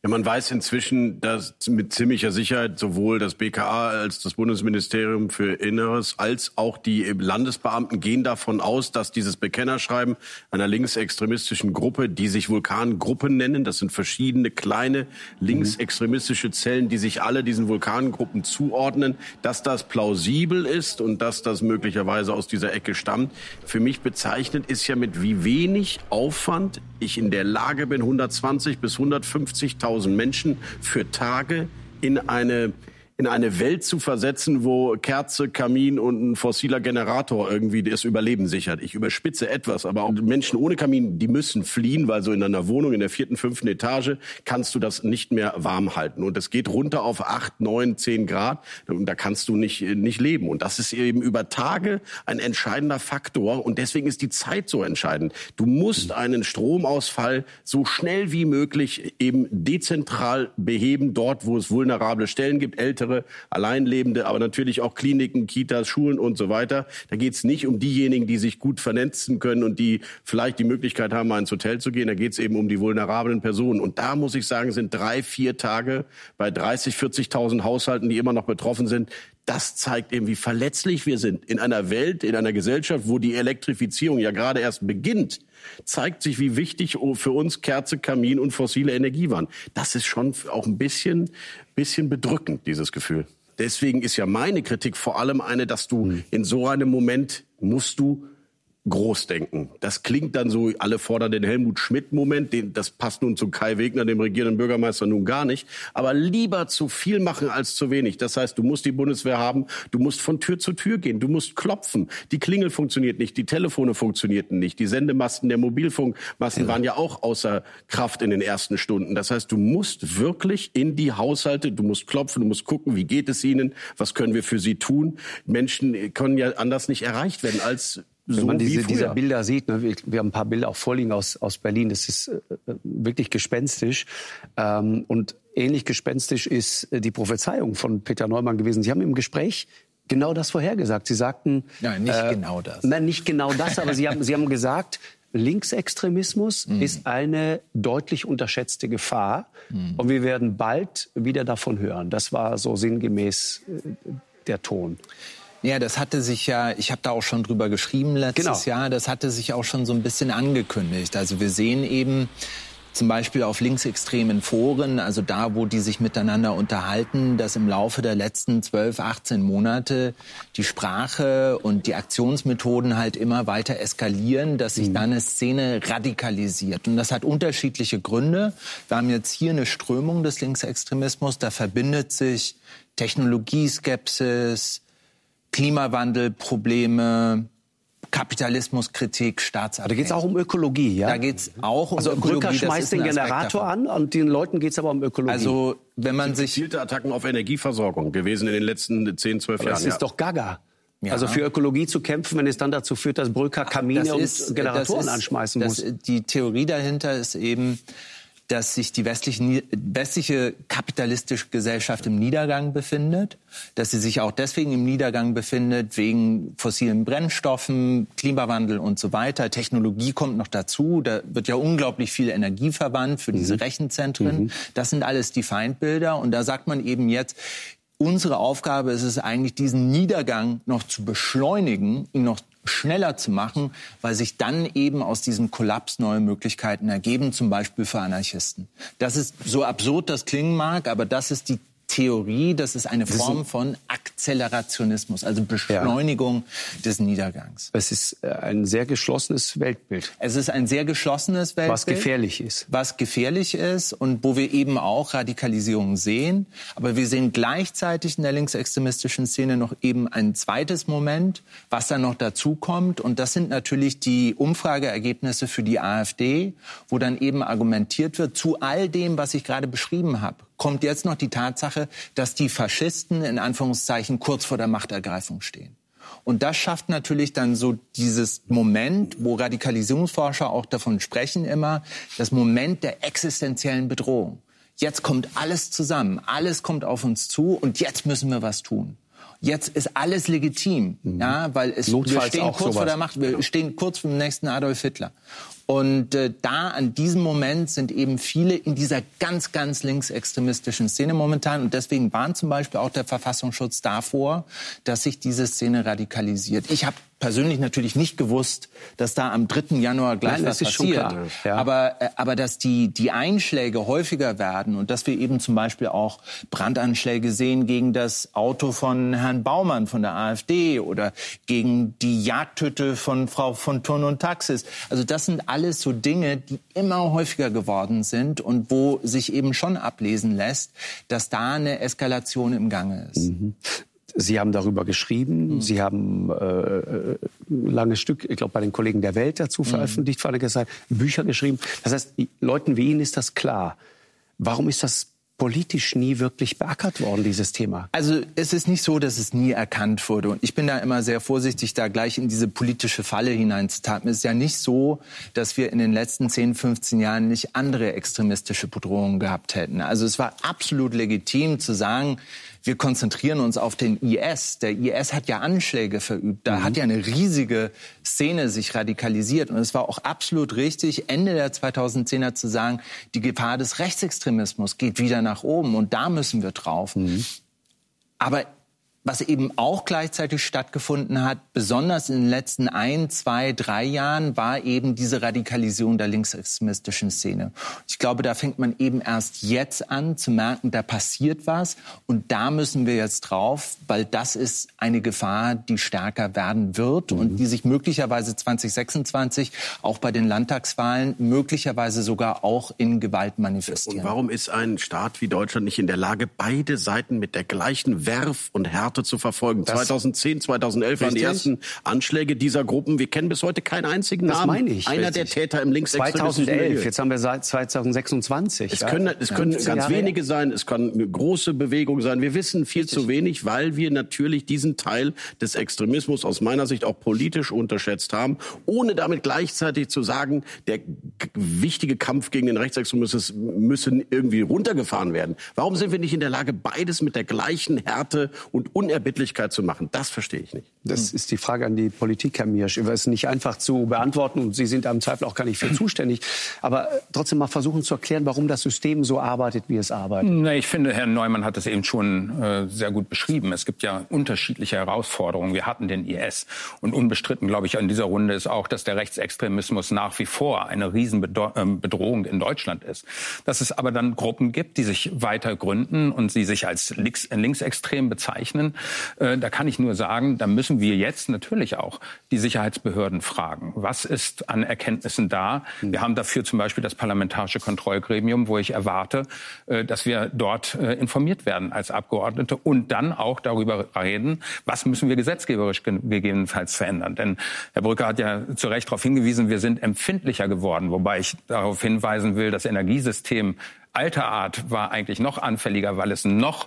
Ja, man weiß inzwischen, dass mit ziemlicher Sicherheit sowohl das B K A als das Bundesministerium für Inneres als auch die Landesbeamten gehen davon aus, dass dieses Bekennerschreiben einer linksextremistischen Gruppe, die sich Vulkangruppen nennen, das sind verschiedene kleine linksextremistische Zellen, die sich alle diesen Vulkangruppen zuordnen, dass das plausibel ist und dass das möglicherweise aus dieser Ecke stammt. Für mich bezeichnend ist ja, mit wie wenig Aufwand ich in der Lage bin, hundertzwanzig bis hundertfünfzigtausend Menschen für Tage in eine in eine Welt zu versetzen, wo Kerze, Kamin und ein fossiler Generator irgendwie das Überleben sichert. Ich überspitze etwas, aber auch Menschen ohne Kamin, die müssen fliehen, weil so in einer Wohnung in der vierten, fünften Etage kannst du das nicht mehr warm halten. Und es geht runter auf acht, neun, zehn Grad. Und da kannst du nicht, nicht leben. Und das ist eben über Tage ein entscheidender Faktor. Und deswegen ist die Zeit so entscheidend. Du musst einen Stromausfall so schnell wie möglich eben dezentral beheben, dort, wo es vulnerable Stellen gibt, ältere, Alleinlebende, aber natürlich auch Kliniken, Kitas, Schulen und so weiter. Da geht es nicht um diejenigen, die sich gut vernetzen können und die vielleicht die Möglichkeit haben, mal ins Hotel zu gehen. Da geht es eben um die vulnerablen Personen. Und da muss ich sagen, sind drei, vier Tage bei dreißig, vierzigtausend Haushalten, die immer noch betroffen sind. Das zeigt eben, wie verletzlich wir sind. In einer Welt, in einer Gesellschaft, wo die Elektrifizierung ja gerade erst beginnt, zeigt sich, wie wichtig für uns Kerze, Kamin und fossile Energie waren. Das ist schon auch ein bisschen, bisschen bedrückend, dieses Gefühl. Deswegen ist ja meine Kritik vor allem eine, dass du in so einem Moment musst du groß denken. Das klingt dann so, alle fordern den Helmut-Schmidt-Moment, den, das passt nun zu Kai Wegner, dem regierenden Bürgermeister, nun gar nicht. Aber lieber zu viel machen als zu wenig. Das heißt, du musst die Bundeswehr haben, du musst von Tür zu Tür gehen, du musst klopfen. Die Klingel funktioniert nicht, die Telefone funktionierten nicht, die Sendemasten der Mobilfunkmasten ja. waren ja auch außer Kraft in den ersten Stunden. Das heißt, du musst wirklich in die Haushalte, du musst klopfen, du musst gucken, wie geht es ihnen, was können wir für sie tun. Menschen können ja anders nicht erreicht werden als Wenn so man diese, diese Bilder sieht, ne, wir, wir haben ein paar Bilder auch vorliegen aus, aus Berlin, das ist äh, wirklich gespenstisch. Ähm, und ähnlich gespenstisch ist äh, die Prophezeiung von Peter Neumann gewesen. Sie haben im Gespräch genau das vorhergesagt. Sie sagten... Nein, nicht äh, genau das. Nein, nicht genau das, aber Sie haben, Sie haben gesagt, Linksextremismus mm. ist eine deutlich unterschätzte Gefahr. Mm. Und wir werden bald wieder davon hören. Das war so sinngemäß äh, der Ton. Ja, das hatte sich ja, ich habe da auch schon drüber geschrieben letztes genau. Jahr, das hatte sich auch schon so ein bisschen angekündigt. Also wir sehen eben zum Beispiel auf linksextremen Foren, also da, wo die sich miteinander unterhalten, dass im Laufe der letzten zwölf, achtzehn Monate die Sprache und die Aktionsmethoden halt immer weiter eskalieren, dass sich mhm. da eine Szene radikalisiert. Und das hat unterschiedliche Gründe. Wir haben jetzt hier eine Strömung des Linksextremismus, da verbindet sich Technologieskepsis, Klimawandelprobleme, Kapitalismuskritik, Staatsabhängigkeit. Da geht es auch um Ökologie, ja? Da geht es auch um also Ökologie. Also Brücker schmeißt den Generator an und den Leuten geht es aber um Ökologie. Also wenn man sich... Gezielte Attacken auf Energieversorgung gewesen in den letzten zehn, zwölf Jahren. Das ist ja. doch gaga. Ja. Also für Ökologie zu kämpfen, wenn es dann dazu führt, dass Brücker Kamine ist, und Generatoren ist, anschmeißen das, muss. Die Theorie dahinter ist eben, dass sich die westliche, westliche kapitalistische Gesellschaft im Niedergang befindet, dass sie sich auch deswegen im Niedergang befindet, wegen fossilen Brennstoffen, Klimawandel und so weiter. Technologie kommt noch dazu, da wird ja unglaublich viel Energie verwandt für diese mhm. Rechenzentren. Mhm. Das sind alles die Feindbilder und da sagt man eben jetzt, unsere Aufgabe ist es eigentlich, diesen Niedergang noch zu beschleunigen, ihn noch schneller zu machen, weil sich dann eben aus diesem Kollaps neue Möglichkeiten ergeben, zum Beispiel für Anarchisten. Das ist, so absurd das klingen mag, aber das ist die Theorie, das ist eine Form von Akzelerationismus, also Beschleunigung ja. des Niedergangs. Es ist ein sehr geschlossenes Weltbild. Es ist ein sehr geschlossenes Weltbild. Was gefährlich ist. Was gefährlich ist und wo wir eben auch Radikalisierung sehen. Aber wir sehen gleichzeitig in der linksextremistischen Szene noch eben ein zweites Moment, was dann noch dazu kommt. Und das sind natürlich die Umfrageergebnisse für die AfD, wo dann eben argumentiert wird, zu all dem, was ich gerade beschrieben habe, kommt jetzt noch die Tatsache, dass die Faschisten in Anführungszeichen kurz vor der Machtergreifung stehen. Und das schafft natürlich dann so dieses Moment, wo Radikalisierungsforscher auch davon sprechen immer, das Moment der existenziellen Bedrohung. Jetzt kommt alles zusammen, alles kommt auf uns zu und jetzt müssen wir was tun. Jetzt ist alles legitim, mhm. ja, weil es, wir stehen kurz sowas. vor der Macht, wir stehen kurz vor dem nächsten Adolf Hitler. Und äh, da an diesem Moment sind eben viele in dieser ganz, ganz linksextremistischen Szene momentan. Und deswegen warnt zum Beispiel auch der Verfassungsschutz davor, dass sich diese Szene radikalisiert. Ich habe persönlich natürlich nicht gewusst, dass da am dritten Januar gleich Nein, was passiert. Schon klar. Ja. Aber, äh, aber dass die, die Einschläge häufiger werden und dass wir eben zum Beispiel auch Brandanschläge sehen gegen das Auto von Herrn Baumann von der AfD oder gegen die Jagdhütte von Frau von Thurn und Taxis. Also das sind alles so Dinge, die immer häufiger geworden sind und wo sich eben schon ablesen lässt, dass da eine Eskalation im Gange ist. Mhm. Sie haben darüber geschrieben, mhm. Sie haben äh, ein langes Stück, ich glaube, bei den Kollegen der Welt dazu mhm. veröffentlicht, vor einiger Zeit, Bücher geschrieben. Das heißt, Leuten wie Ihnen ist das klar. Warum ist das politisch nie wirklich beackert worden, dieses Thema? Also es ist nicht so, dass es nie erkannt wurde. Und ich bin da immer sehr vorsichtig, da gleich in diese politische Falle hineinzutappen. Es ist ja nicht so, dass wir in den letzten zehn, fünfzehn Jahren nicht andere extremistische Bedrohungen gehabt hätten. Also es war absolut legitim zu sagen, wir konzentrieren uns auf den I S. Der I S hat ja Anschläge verübt. Da mhm. hat ja eine riesige Szene sich radikalisiert. Und es war auch absolut richtig, Ende der zweitausendzehner zu sagen, die Gefahr des Rechtsextremismus geht wieder nach oben. Und da müssen wir drauf. Mhm. Aber was eben auch gleichzeitig stattgefunden hat, besonders in den letzten ein, zwei, drei Jahren, war eben diese Radikalisierung der linksextremistischen Szene. Ich glaube, da fängt man eben erst jetzt an zu merken, da passiert was. Und da müssen wir jetzt drauf, weil das ist eine Gefahr, die stärker werden wird mhm. und die sich möglicherweise zwanzig sechsundzwanzig auch bei den Landtagswahlen möglicherweise sogar auch in Gewalt manifestieren. Und warum ist ein Staat wie Deutschland nicht in der Lage, beide Seiten mit der gleichen Werf und Härte zu verfolgen? Das zweitausendzehn, zweitausendelf waren die ersten Anschläge dieser Gruppen. Wir kennen bis heute keinen einzigen das Namen. Meine ich. Einer richtig. Der Täter im linksextremistischen zweitausendelf, jetzt haben wir seit zweitausendsechsundzwanzig. Es können, es können ganz Jahre wenige sein, es kann eine große Bewegung sein. Wir wissen viel richtig. zu wenig, weil wir natürlich diesen Teil des Extremismus aus meiner Sicht auch politisch unterschätzt haben, ohne damit gleichzeitig zu sagen, der wichtige Kampf gegen den Rechtsextremismus müsse irgendwie runtergefahren werden. Warum sind wir nicht in der Lage, beides mit der gleichen Härte und Unerbittlichkeit zu machen? Das verstehe ich nicht. Das ist die Frage an die Politik, Herr Miersch. Es ist nicht einfach zu beantworten und Sie sind am Zweifel auch gar nicht für zuständig. Aber trotzdem mal versuchen zu erklären, warum das System so arbeitet, wie es arbeitet. Na, ich finde, Herr Neumann hat es eben schon äh, sehr gut beschrieben. Es gibt ja unterschiedliche Herausforderungen. Wir hatten den I S. Und unbestritten, glaube ich, in dieser Runde ist auch, dass der Rechtsextremismus nach wie vor eine Riesenbedrohung in Deutschland ist. Dass es aber dann Gruppen gibt, die sich weiter gründen und sie sich als links, linksextrem bezeichnen, äh, da kann ich nur sagen, da müssen wir jetzt natürlich auch die Sicherheitsbehörden fragen. Was ist an Erkenntnissen da? Wir haben dafür zum Beispiel das Parlamentarische Kontrollgremium, wo ich erwarte, äh, dass wir dort äh, informiert werden als Abgeordnete und dann auch darüber reden, was müssen wir gesetzgeberisch ge- gegebenenfalls verändern. Denn Herr Brücke hat ja zu Recht darauf hingewiesen, wir sind empfindlicher geworden, wobei ich darauf hinweisen will, das Energiesystem alter Art war eigentlich noch anfälliger, weil es noch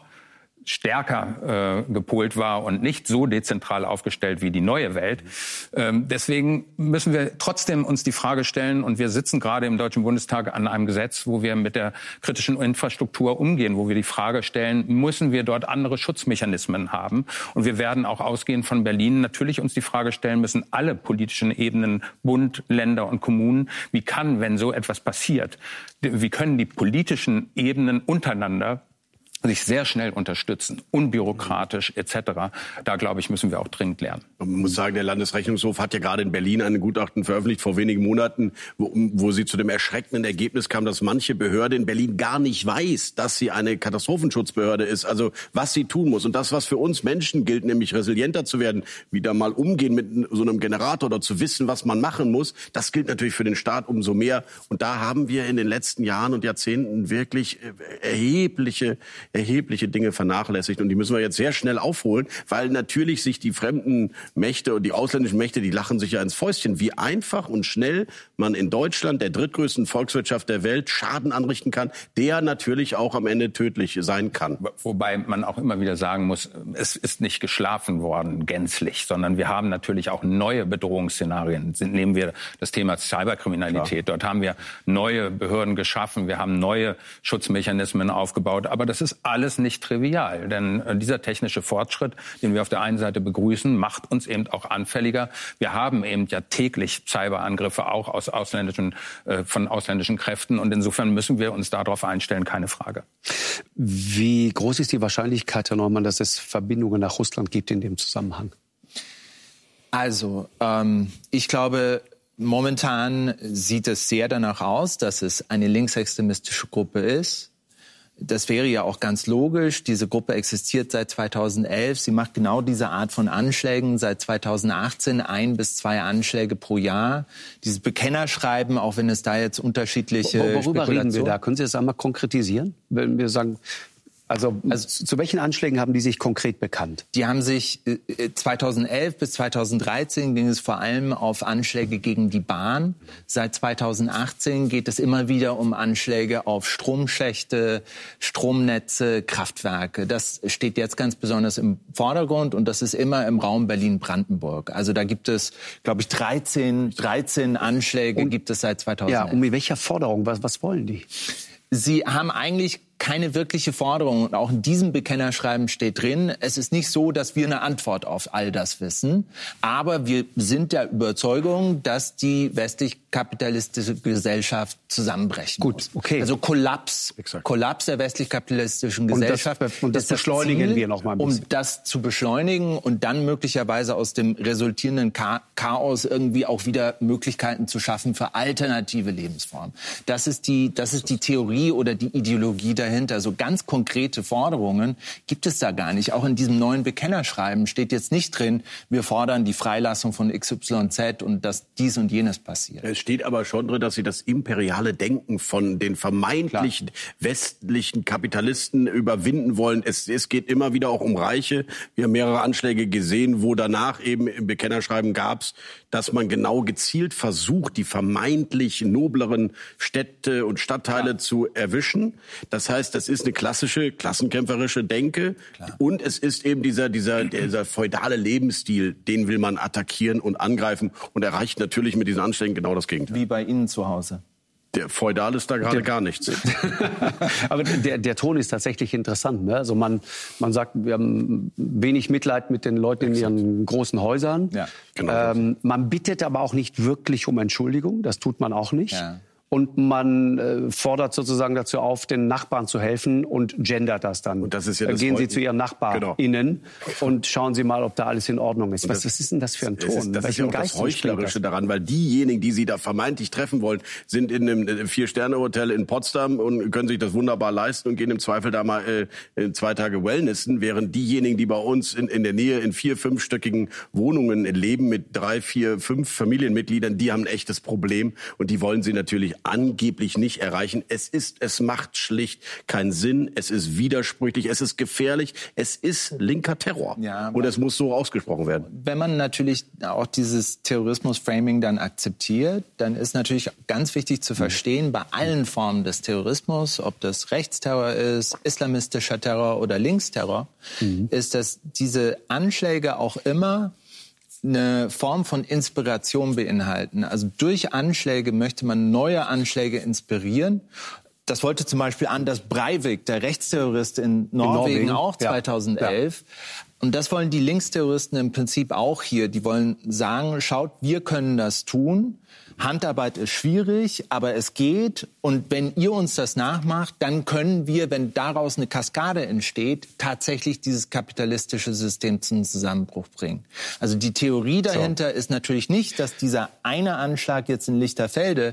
stärker äh, gepolt war und nicht so dezentral aufgestellt wie die neue Welt. Ähm, deswegen müssen wir trotzdem uns die Frage stellen, und wir sitzen gerade im Deutschen Bundestag an einem Gesetz, wo wir mit der kritischen Infrastruktur umgehen, wo wir die Frage stellen, müssen wir dort andere Schutzmechanismen haben? Und wir werden auch ausgehend von Berlin natürlich uns die Frage stellen müssen, alle politischen Ebenen, Bund, Länder und Kommunen, wie kann, wenn so etwas passiert, wie können die politischen Ebenen untereinander sich sehr schnell unterstützen, unbürokratisch et cetera. Da, glaube ich, müssen wir auch dringend lernen. Man muss sagen, der Landesrechnungshof hat ja gerade in Berlin ein Gutachten veröffentlicht vor wenigen Monaten, wo, wo sie zu dem erschreckenden Ergebnis kam, dass manche Behörde in Berlin gar nicht weiß, dass sie eine Katastrophenschutzbehörde ist, also was sie tun muss. Und das, was für uns Menschen gilt, nämlich resilienter zu werden, wieder mal umgehen mit so einem Generator oder zu wissen, was man machen muss, das gilt natürlich für den Staat umso mehr. Und da haben wir in den letzten Jahren und Jahrzehnten wirklich erhebliche erhebliche Dinge vernachlässigt. Und die müssen wir jetzt sehr schnell aufholen, weil natürlich sich die fremden Mächte und die ausländischen Mächte, die lachen sich ja ins Fäustchen, wie einfach und schnell man in Deutschland, der drittgrößten Volkswirtschaft der Welt, Schaden anrichten kann, der natürlich auch am Ende tödlich sein kann. Wobei man auch immer wieder sagen muss, es ist nicht geschlafen worden gänzlich, sondern wir haben natürlich auch neue Bedrohungsszenarien. Nehmen wir das Thema Cyberkriminalität. Klar. Dort haben wir neue Behörden geschaffen, wir haben neue Schutzmechanismen aufgebaut. Aber das ist ist alles nicht trivial. Denn äh, dieser technische Fortschritt, den wir auf der einen Seite begrüßen, macht uns eben auch anfälliger. Wir haben eben ja täglich Cyberangriffe auch aus ausländischen, äh, von ausländischen Kräften. Und insofern müssen wir uns darauf einstellen, keine Frage. Wie groß ist die Wahrscheinlichkeit, Herr Neumann, dass es Verbindungen nach Russland gibt in dem Zusammenhang? Also, ähm, ich glaube, momentan sieht es sehr danach aus, dass es eine linksextremistische Gruppe ist. Das wäre ja auch ganz logisch. Diese Gruppe existiert seit zweitausendelf. Sie macht genau diese Art von Anschlägen seit zweitausendachtzehn, ein bis zwei Anschläge pro Jahr. Dieses Bekennerschreiben, auch wenn es da jetzt unterschiedliche Worüber Spekulationen... reden wir da? Können Sie das einmal konkretisieren? Wenn wir sagen... Also, also zu welchen Anschlägen haben die sich konkret bekannt? Die haben sich äh, zweitausendelf bis zweitausenddreizehn ging es vor allem auf Anschläge gegen die Bahn. Seit zweitausendachtzehn geht es immer wieder um Anschläge auf Stromschächte, Stromnetze, Kraftwerke. Das steht jetzt ganz besonders im Vordergrund und das ist immer im Raum Berlin-Brandenburg. Also da gibt es, glaube ich, dreizehn, dreizehn Anschläge und, gibt es seit zweitausendelf. Ja, und mit welcher Forderung? Was, was wollen die? Sie haben eigentlich keine wirkliche Forderung. Und auch in diesem Bekennerschreiben steht drin, es ist nicht so, dass wir eine Antwort auf all das wissen. Aber wir sind der Überzeugung, dass die westlich-kapitalistische Gesellschaft zusammenbrechen Gut, muss. Okay. Also Kollaps, Kollaps der westlich-kapitalistischen Gesellschaft. Und das, und das ist das beschleunigen Ziel, wir noch mal ein bisschen. Um das zu beschleunigen und dann möglicherweise aus dem resultierenden Chaos irgendwie auch wieder Möglichkeiten zu schaffen für alternative Lebensformen. Das ist die, das ist die Theorie oder die Ideologie dahinter. Dahinter. So ganz konkrete Forderungen gibt es da gar nicht. Auch in diesem neuen Bekennerschreiben steht jetzt nicht drin, wir fordern die Freilassung von X Y Z und dass dies und jenes passiert. Es steht aber schon drin, dass sie das imperiale Denken von den vermeintlichen Klar. westlichen Kapitalisten überwinden wollen. Es, es geht immer wieder auch um Reiche. Wir haben mehrere Anschläge gesehen, wo danach eben im Bekennerschreiben gab es, dass man genau gezielt versucht, die vermeintlich nobleren Städte und Stadtteile ja. zu erwischen. Das heißt, das ist eine klassische, klassenkämpferische Denke. Klar. Und es ist eben dieser, dieser, dieser feudale Lebensstil, den will man attackieren und angreifen und erreicht natürlich mit diesen Anschlägen genau das Gegenteil. Wie bei Ihnen zu Hause. Der feudal ist da gerade gar nichts. Aber der, der Ton ist tatsächlich interessant. Ne? Also man, man sagt, wir haben wenig Mitleid mit den Leuten in ihren großen Häusern. Ja, genau. ähm, man bittet aber auch nicht wirklich um Entschuldigung. Das tut man auch nicht. Ja. Und man äh, fordert sozusagen dazu auf, den Nachbarn zu helfen und gendert das dann. Und das ist ja das Gehen Sie zu Ihren NachbarInnen genau. und schauen Sie mal, ob da alles in Ordnung ist. Was, was ist denn das für ein Ton? Das ist, das ist ja auch das Heuchlerische daran, weil diejenigen, die Sie da vermeintlich treffen wollen, sind in einem Vier-Sterne-Hotel in Potsdam und können sich das wunderbar leisten und gehen im Zweifel da mal äh, zwei Tage Wellnessen, während diejenigen, die bei uns in, in der Nähe in vier-, fünfstöckigen Wohnungen leben mit drei, vier, fünf Familienmitgliedern, die haben ein echtes Problem und die wollen Sie natürlich angeblich nicht erreichen. Es ist, es macht schlicht keinen Sinn. Es ist widersprüchlich. Es ist gefährlich. Es ist linker Terror. Ja, und es muss so ausgesprochen werden. Wenn man natürlich auch dieses Terrorismus-Framing dann akzeptiert, dann ist natürlich ganz wichtig zu verstehen, bei allen Formen des Terrorismus, ob das Rechtsterror ist, islamistischer Terror oder Linksterror, mhm. ist, dass diese Anschläge auch immer eine Form von Inspiration beinhalten. Also durch Anschläge möchte man neue Anschläge inspirieren. Das wollte zum Beispiel Anders Breivik, der Rechtsterrorist in Norwegen, in Norwegen. auch zweitausendelf. Ja. Und das wollen die Linksterroristen im Prinzip auch hier. Die wollen sagen, schaut, wir können das tun. Handarbeit ist schwierig, aber es geht. Und wenn ihr uns das nachmacht, dann können wir, wenn daraus eine Kaskade entsteht, tatsächlich dieses kapitalistische System zum Zusammenbruch bringen. Also die Theorie dahinter so. ist natürlich nicht, dass dieser eine Anschlag jetzt in Lichterfelde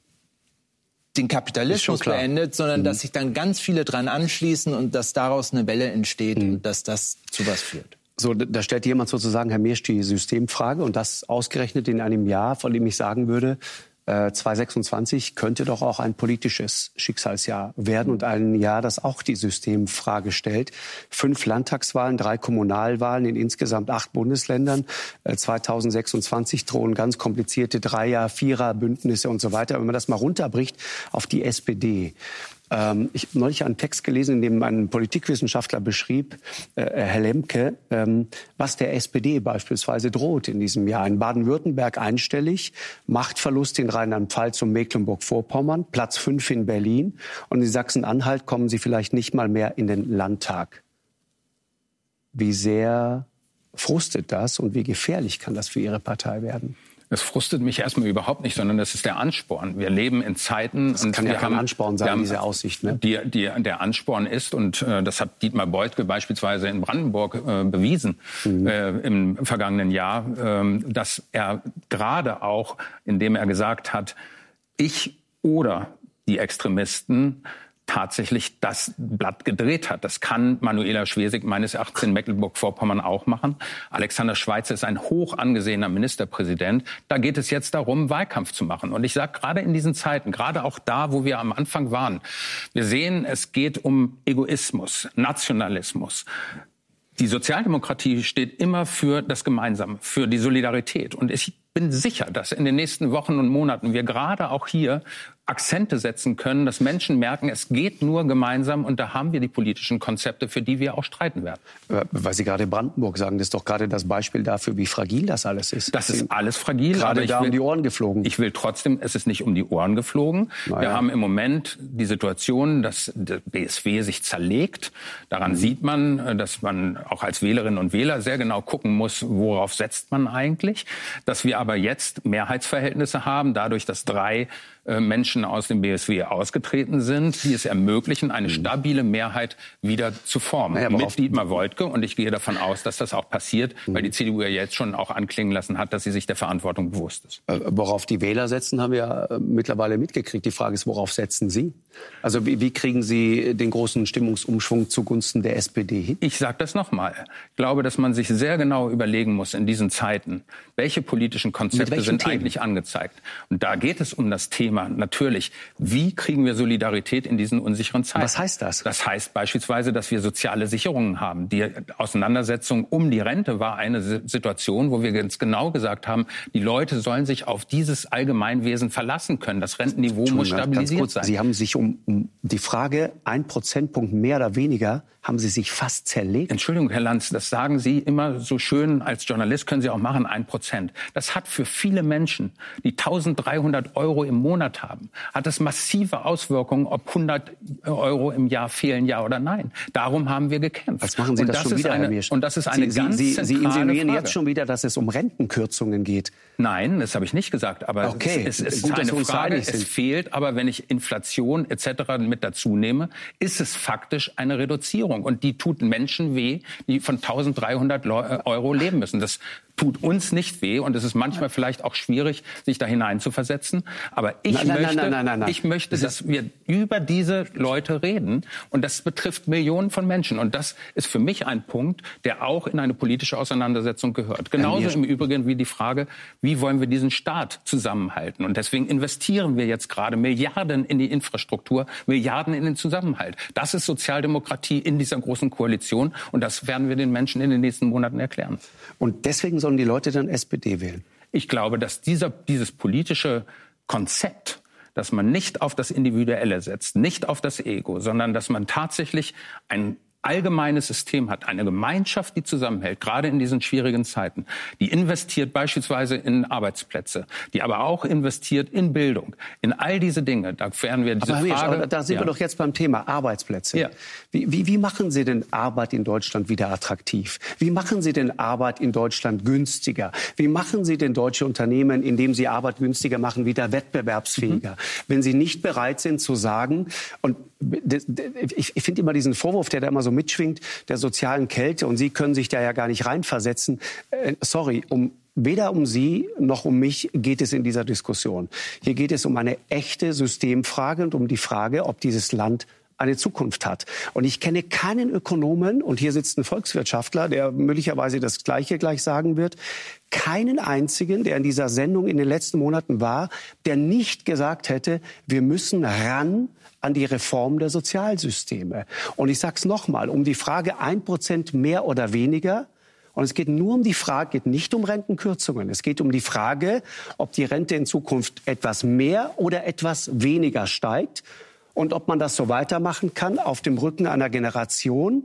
den Kapitalismus beendet, sondern mhm. dass sich dann ganz viele dran anschließen und dass daraus eine Welle entsteht mhm. und dass das zu was führt. So, da stellt jemand sozusagen, Herr Meersch, die Systemfrage und das ausgerechnet in einem Jahr, von dem ich sagen würde, äh, zweitausendsechsundzwanzig könnte doch auch ein politisches Schicksalsjahr werden und ein Jahr, das auch die Systemfrage stellt. Fünf Landtagswahlen, drei Kommunalwahlen in insgesamt acht Bundesländern. Äh, zweitausendsechsundzwanzig drohen ganz komplizierte Dreier-, Vierer-Bündnisse und so weiter. Wenn man das mal runterbricht auf die S P D, Ähm, ich habe neulich einen Text gelesen, in dem ein Politikwissenschaftler beschrieb, äh, Herr Lemke, ähm, was der S P D beispielsweise droht in diesem Jahr. In Baden-Württemberg einstellig, Machtverlust in Rheinland-Pfalz und Mecklenburg-Vorpommern, Platz fünf in Berlin. Und in Sachsen-Anhalt kommen sie vielleicht nicht mal mehr in den Landtag. Wie sehr frustet das und wie gefährlich kann das für Ihre Partei werden? Es frustet mich erstmal überhaupt nicht, sondern das ist der Ansporn. Wir leben in Zeiten... Das kann und ja wir kein haben, Ansporn sein, haben, diese Aussicht. Ne? Die, die, der Ansporn ist, und äh, das hat Dietmar Beutke beispielsweise in Brandenburg äh, bewiesen mhm. äh, im vergangenen Jahr, äh, dass er gerade auch, indem er gesagt hat, ich oder die Extremisten tatsächlich das Blatt gedreht hat. Das kann Manuela Schwesig meines Erachtens in Mecklenburg-Vorpommern auch machen. Alexander Schweitzer ist ein hoch angesehener Ministerpräsident. Da geht es jetzt darum, Wahlkampf zu machen. Und ich sage gerade in diesen Zeiten, gerade auch da, wo wir am Anfang waren, wir sehen, es geht um Egoismus, Nationalismus. Die Sozialdemokratie steht immer für das Gemeinsame, für die Solidarität. Und ich bin sicher, dass in den nächsten Wochen und Monaten wir gerade auch hier Akzente setzen können, dass Menschen merken, es geht nur gemeinsam, und da haben wir die politischen Konzepte, für die wir auch streiten werden. Weil Sie gerade Brandenburg sagen, das ist doch gerade das Beispiel dafür, wie fragil das alles ist. Das ist alles fragil. Gerade aber ich da will, um die Ohren geflogen. Ich will trotzdem, es ist nicht um die Ohren geflogen. Naja. Wir haben im Moment die Situation, dass der B S W sich zerlegt. Daran mhm. sieht man, dass man auch als Wählerinnen und Wähler sehr genau gucken muss, worauf setzt man eigentlich. Dass wir aber jetzt Mehrheitsverhältnisse haben, dadurch, dass drei Menschen aus dem B S W ausgetreten sind, die es ermöglichen, eine stabile Mehrheit wieder zu formen. Naja, mit Dietmar Woidke. Und ich gehe davon aus, dass das auch passiert, mhm. weil die C D U ja jetzt schon auch anklingen lassen hat, dass sie sich der Verantwortung bewusst ist. Worauf die Wähler setzen, haben wir ja mittlerweile mitgekriegt. Die Frage ist, worauf setzen Sie? Also wie, wie kriegen Sie den großen Stimmungsumschwung zugunsten der S P D hin? Ich sage das nochmal. Ich glaube, dass man sich sehr genau überlegen muss in diesen Zeiten, welche politischen Konzepte sind Themen? eigentlich angezeigt. Und da geht es um das Thema natürlich, wie kriegen wir Solidarität in diesen unsicheren Zeiten? Was heißt das? Das heißt beispielsweise, dass wir soziale Sicherungen haben. Die Auseinandersetzung um die Rente war eine Situation, wo wir ganz genau gesagt haben, die Leute sollen sich auf dieses Allgemeinwesen verlassen können. Das Rentenniveau muss stabilisiert sein. Sie haben sich um, um die Frage, ein Prozentpunkt mehr oder weniger, haben Sie sich fast zerlegt? Entschuldigung, Herr Lanz, das sagen Sie immer so schön, als Journalist können Sie auch machen, ein Prozent. Das hat für viele Menschen, die eintausenddreihundert Euro im Monat haben, hat das massive Auswirkungen, ob hundert Euro im Jahr fehlen, ja oder nein. Darum haben wir gekämpft. Was machen Sie und das, das schon wieder, eine, Herr Miersch? Und das ist eine Sie, ganz Sie, zentrale Sie insinuieren Frage. jetzt schon wieder, dass es um Rentenkürzungen geht. Nein, das habe ich nicht gesagt. Aber okay. es, es ist Gut, eine Frage, es sind. fehlt. Aber wenn ich Inflation et cetera mit dazu nehme, ist es faktisch eine Reduzierung. Und die tut Menschen weh, die von eintausenddreihundert Euro leben müssen. Das tut uns nicht weh, und es ist manchmal vielleicht auch schwierig, sich da hineinzuversetzen. Aber ich nein, nein, möchte, nein, nein, nein, nein. ich möchte, dass wir über diese Leute reden, und das betrifft Millionen von Menschen. Und das ist für mich ein Punkt, der auch in eine politische Auseinandersetzung gehört. Genauso im Übrigen wie die Frage, wie wollen wir diesen Staat zusammenhalten? Und deswegen investieren wir jetzt gerade Milliarden in die Infrastruktur, Milliarden in den Zusammenhalt. Das ist Sozialdemokratie in dieser großen Koalition, und das werden wir den Menschen in den nächsten Monaten erklären. Und deswegen sollen die Leute dann S P D wählen? Ich glaube, dass dieser, dieses politische Konzept, dass man nicht auf das Individuelle setzt, nicht auf das Ego, sondern dass man tatsächlich ein allgemeines System hat, eine Gemeinschaft, die zusammenhält, gerade in diesen schwierigen Zeiten, die investiert beispielsweise in Arbeitsplätze, die aber auch investiert in Bildung, in all diese Dinge. Da werden wir diese aber Frage... Aber da sind ja. wir doch jetzt beim Thema Arbeitsplätze. Ja. Wie, wie, wie machen Sie denn Arbeit in Deutschland wieder attraktiv? Wie machen Sie denn Arbeit in Deutschland günstiger? Wie machen Sie denn deutsche Unternehmen, indem sie Arbeit günstiger machen, wieder wettbewerbsfähiger? Mhm. Wenn Sie nicht bereit sind zu sagen, und ich finde immer diesen Vorwurf, der da immer so mitschwingt, der sozialen Kälte, und Sie können sich da ja gar nicht reinversetzen. Äh, sorry, um weder um Sie noch um mich geht es in dieser Diskussion. Hier geht es um eine echte Systemfrage und um die Frage, ob dieses Land eine Zukunft hat. Und ich kenne keinen Ökonomen, und hier sitzt ein Volkswirtschaftler, der möglicherweise das Gleiche gleich sagen wird, keinen einzigen, der in dieser Sendung in den letzten Monaten war, der nicht gesagt hätte, wir müssen ran an die Reform der Sozialsysteme. Und ich sage es nochmal, um die Frage ein Prozent mehr oder weniger. Und es geht nur um die Frage, geht nicht um Rentenkürzungen. Es geht um die Frage, ob die Rente in Zukunft etwas mehr oder etwas weniger steigt. und ob man das so weitermachen kann auf dem Rücken einer Generation,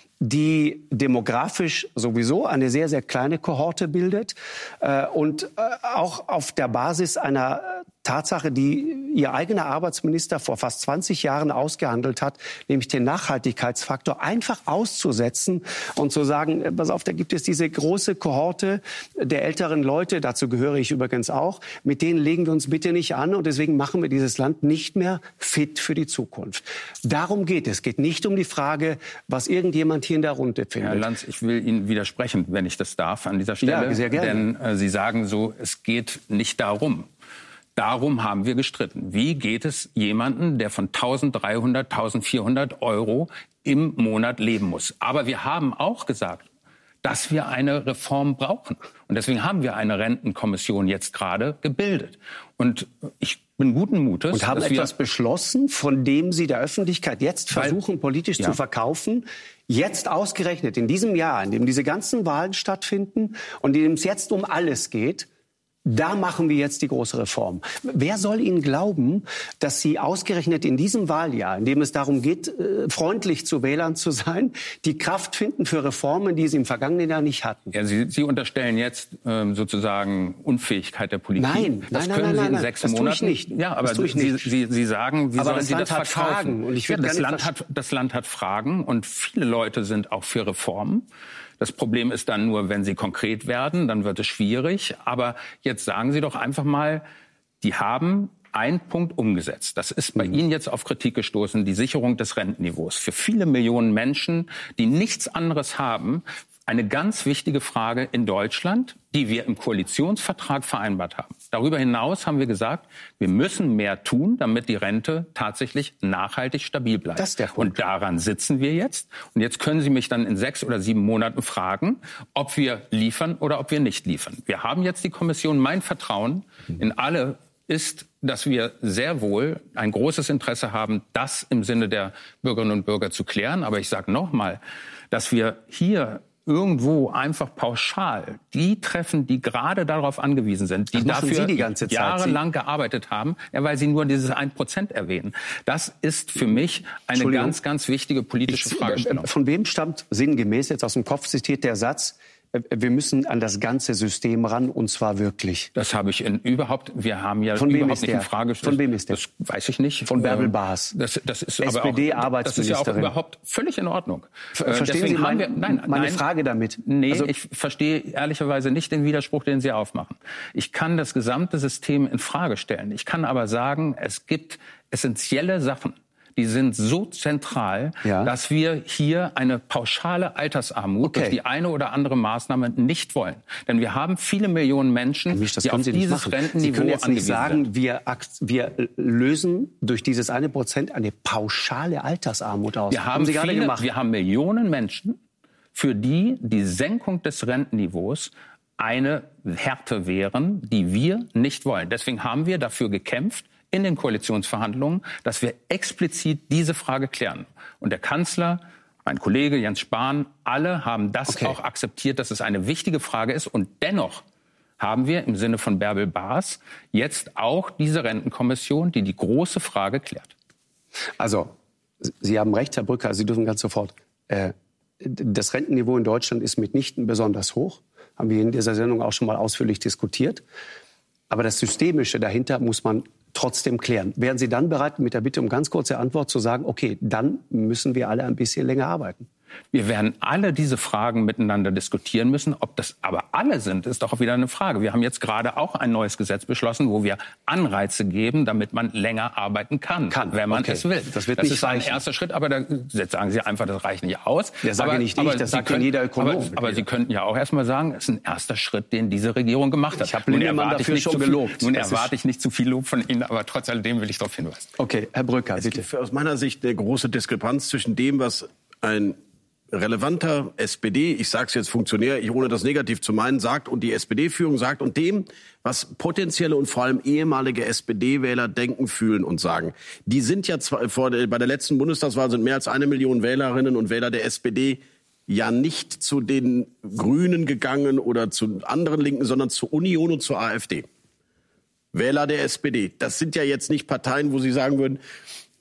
die demografisch sowieso eine sehr, sehr kleine Kohorte bildet äh, und äh, auch auf der Basis einer Tatsache, die Ihr eigener Arbeitsminister vor fast zwanzig Jahren ausgehandelt hat, nämlich den Nachhaltigkeitsfaktor einfach auszusetzen und zu sagen, pass auf, da gibt es diese große Kohorte der älteren Leute, dazu gehöre ich übrigens auch, mit denen legen wir uns bitte nicht an und deswegen machen wir dieses Land nicht mehr fit für die Zukunft. Darum geht es. Es geht nicht um die Frage, was irgendjemand hier in der Runde findet. Herr Lanz, ich will Ihnen widersprechen, wenn ich das darf, an dieser Stelle. Ja, sehr gerne. Denn äh, Sie sagen so, es geht nicht darum. Darum haben wir gestritten. Wie geht es jemandem, der von eintausenddreihundert, eintausendvierhundert Euro im Monat leben muss? Aber wir haben auch gesagt, dass wir eine Reform brauchen. Und deswegen haben wir eine Rentenkommission jetzt gerade gebildet. Und ich bin guten Mutes. Und haben etwas beschlossen, von dem Sie der Öffentlichkeit jetzt versuchen, politisch ja. zu verkaufen. Jetzt ausgerechnet in diesem Jahr, in dem diese ganzen Wahlen stattfinden und in dem es jetzt um alles geht, da machen wir jetzt die große Reform. Wer soll Ihnen glauben, dass Sie ausgerechnet in diesem Wahljahr, in dem es darum geht, freundlich zu Wählern zu sein, die Kraft finden für Reformen, die Sie im vergangenen Jahr nicht hatten? Ja, Sie, Sie unterstellen jetzt ähm, sozusagen Unfähigkeit der Politik. Nein, das nein, können nein, nein, Sie in nein, sechs das Monaten tue ich nicht. Ja, aber das tue ich Sie, nicht. Sie, Sie sagen, wie aber sollen das Sie Land das hat verkaufen? Fragen und ich ja, das, gar Land nicht hat, das Land hat Fragen und viele Leute sind auch für Reformen. Das Problem ist dann nur, wenn sie konkret werden, dann wird es schwierig. Aber jetzt sagen Sie doch einfach mal, die haben einen Punkt umgesetzt. Das ist bei mhm. Ihnen jetzt auf Kritik gestoßen, die Sicherung des Rentenniveaus. Für viele Millionen Menschen, die nichts anderes haben, eine ganz wichtige Frage in Deutschland, die wir im Koalitionsvertrag vereinbart haben. Darüber hinaus haben wir gesagt, wir müssen mehr tun, damit die Rente tatsächlich nachhaltig stabil bleibt. Das ist der Punkt. Und daran sitzen wir jetzt. Und jetzt können Sie mich dann in sechs oder sieben Monaten fragen, ob wir liefern oder ob wir nicht liefern. Wir haben jetzt die Kommission. Mein Vertrauen in alle ist, dass wir sehr wohl ein großes Interesse haben, das im Sinne der Bürgerinnen und Bürger zu klären. Aber ich sage noch mal, dass wir hier irgendwo einfach pauschal die treffen, die gerade darauf angewiesen sind, die dafür die ganze Zeit. jahrelang gearbeitet haben, ja, weil sie nur dieses ein Prozent erwähnen. Das ist für mich eine ganz, ganz wichtige politische Fragestellung. Von wem stammt sinngemäß, jetzt aus dem Kopf zitiert, der Satz, wir müssen an das ganze System ran, und zwar wirklich? Das habe ich in überhaupt, wir haben ja Von überhaupt nicht in Frage gestellt. Von wem ist der? Das weiß ich nicht. Von Bärbel Baas. Das, das ist S P D-Arbeitsministerin. Das ist ja auch überhaupt völlig in Ordnung. Verstehen Deswegen Sie mein, haben wir, nein, meine nein, Frage damit? Nee, also, ich verstehe ehrlicherweise nicht den Widerspruch, den Sie aufmachen. Ich kann das gesamte System in Frage stellen. Ich kann aber sagen, es gibt essentielle Sachen, die sind so zentral, ja. dass wir hier eine pauschale Altersarmut okay. durch die eine oder andere Maßnahme nicht wollen. Denn wir haben viele Millionen Menschen, Mich, die auf dieses Rentenniveau Sie können jetzt nicht sagen, sind. Wir, wir lösen durch dieses eine Prozent eine pauschale Altersarmut aus. Wir haben, haben Sie viele, gerade gemacht. Wir haben Millionen Menschen, für die die Senkung des Rentenniveaus eine Härte wären, die wir nicht wollen. Deswegen haben wir dafür gekämpft, in den Koalitionsverhandlungen, dass wir explizit diese Frage klären. Und der Kanzler, mein Kollege Jens Spahn, alle haben das okay. auch akzeptiert, dass es eine wichtige Frage ist. Und dennoch haben wir im Sinne von Bärbel Baas jetzt auch diese Rentenkommission, die die große Frage klärt. Also, Sie haben recht, Herr Brücker, Sie dürfen ganz sofort. Äh, das Rentenniveau in Deutschland ist mitnichten besonders hoch. Haben wir in dieser Sendung auch schon mal ausführlich diskutiert. Aber das Systemische dahinter muss man trotzdem klären. Wären Sie dann bereit, mit der Bitte um ganz kurze Antwort zu sagen, okay, dann müssen wir alle ein bisschen länger arbeiten? Wir werden alle diese Fragen miteinander diskutieren müssen. Ob das aber alle sind, ist doch auch wieder eine Frage. Wir haben jetzt gerade auch ein neues Gesetz beschlossen, wo wir Anreize geben, damit man länger arbeiten kann, kann. wenn man okay. es will. Das, wird das nicht ist ein reichen. erster Schritt, aber da, jetzt sagen Sie einfach, das reicht nicht aus. Das sage aber, nicht ich, das sagt können, jeder Ökonom. Aber, aber Sie könnten ja auch erst mal sagen, es ist ein erster Schritt, den diese Regierung gemacht hat. Ich habe Lindemann dafür schon gelobt. Nun erwarte ich nicht zu viel Lob von Ihnen, aber trotz alledem will ich darauf hinweisen. Okay, Herr Brücker, es bitte. Es gibt aus meiner Sicht eine große Diskrepanz zwischen dem, was ein relevanter S P D, ich sage es jetzt Funktionär, ich, ohne das negativ zu meinen, sagt und die S P D-Führung sagt und dem, was potenzielle und vor allem ehemalige S P D-Wähler denken, fühlen und sagen. Die sind ja zwar, vor, bei der letzten Bundestagswahl sind mehr als eine Million Wählerinnen und Wähler der S P D ja nicht zu den Grünen gegangen oder zu anderen Linken, sondern zur Union und zur AfD. Wähler der S P D. Das sind ja jetzt nicht Parteien, wo Sie sagen würden,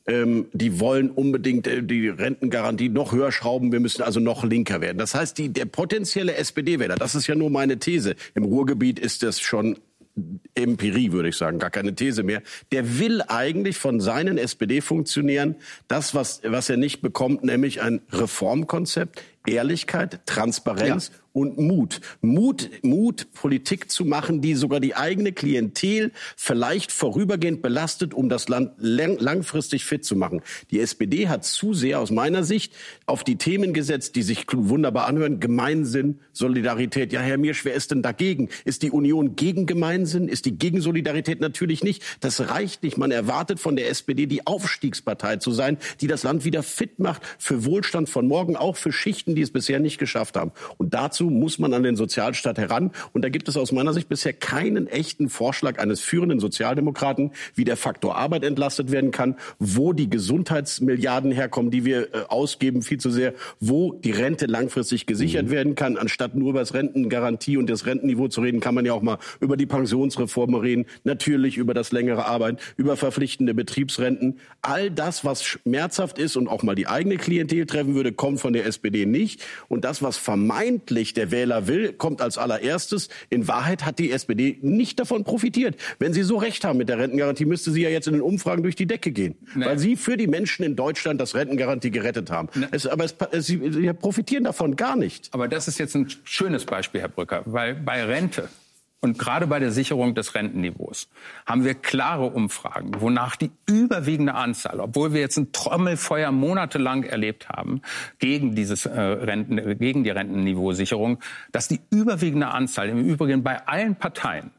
ähm, die wollen unbedingt äh, die Rentengarantie noch höher schrauben, wir müssen also noch linker werden. Das heißt, die, der potenzielle S P D-Wähler, das ist ja nur meine These, im Ruhrgebiet ist das schon Empirie, würde ich sagen, gar keine These mehr. Der will eigentlich von seinen S P D-Funktionären das, was, was er nicht bekommt, nämlich ein Reformkonzept, Ehrlichkeit, Transparenz ja. und Mut. Mut, Mut, Politik zu machen, die sogar die eigene Klientel vielleicht vorübergehend belastet, um das Land lang, langfristig fit zu machen. Die S P D hat zu sehr aus meiner Sicht auf die Themen gesetzt, die sich wunderbar anhören. Gemeinsinn, Solidarität. Ja, Herr Miersch, wer ist denn dagegen? Ist die Union gegen Gemeinsinn? Ist die gegen Solidarität? Natürlich nicht. Das reicht nicht. Man erwartet von der S P D, die Aufstiegspartei zu sein, die das Land wieder fit macht für Wohlstand von morgen, auch für Schichten, die es bisher nicht geschafft haben. Und dazu muss man an den Sozialstaat heran. Und da gibt es aus meiner Sicht bisher keinen echten Vorschlag eines führenden Sozialdemokraten, wie der Faktor Arbeit entlastet werden kann, wo die Gesundheitsmilliarden herkommen, die wir äh, ausgeben, viel zu sehr, wo die Rente langfristig gesichert mhm. werden kann. Anstatt nur über das Rentengarantie und das Rentenniveau zu reden, kann man ja auch mal über die Pensionsreform reden, natürlich über das längere Arbeiten, über verpflichtende Betriebsrenten. All das, was schmerzhaft ist und auch mal die eigene Klientel treffen würde, kommt von der S P D nicht. Und das, was vermeintlich der Wähler will, kommt als allererstes. In Wahrheit hat die S P D nicht davon profitiert. Wenn Sie so recht haben mit der Rentengarantie, müsste sie ja jetzt in den Umfragen durch die Decke gehen. Nee. Weil Sie für die Menschen in Deutschland das Rentengarantie gerettet haben. Nee. Es, aber es, es, Sie, Sie profitieren davon gar nicht. Aber das ist jetzt ein schönes Beispiel, Herr Brücker, weil bei Rente und gerade bei der Sicherung des Rentenniveaus haben wir klare Umfragen, wonach die überwiegende Anzahl, obwohl wir jetzt ein Trommelfeuer monatelang erlebt haben gegen dieses äh, Renten, gegen die Rentenniveausicherung, dass die überwiegende Anzahl im Übrigen bei allen Parteien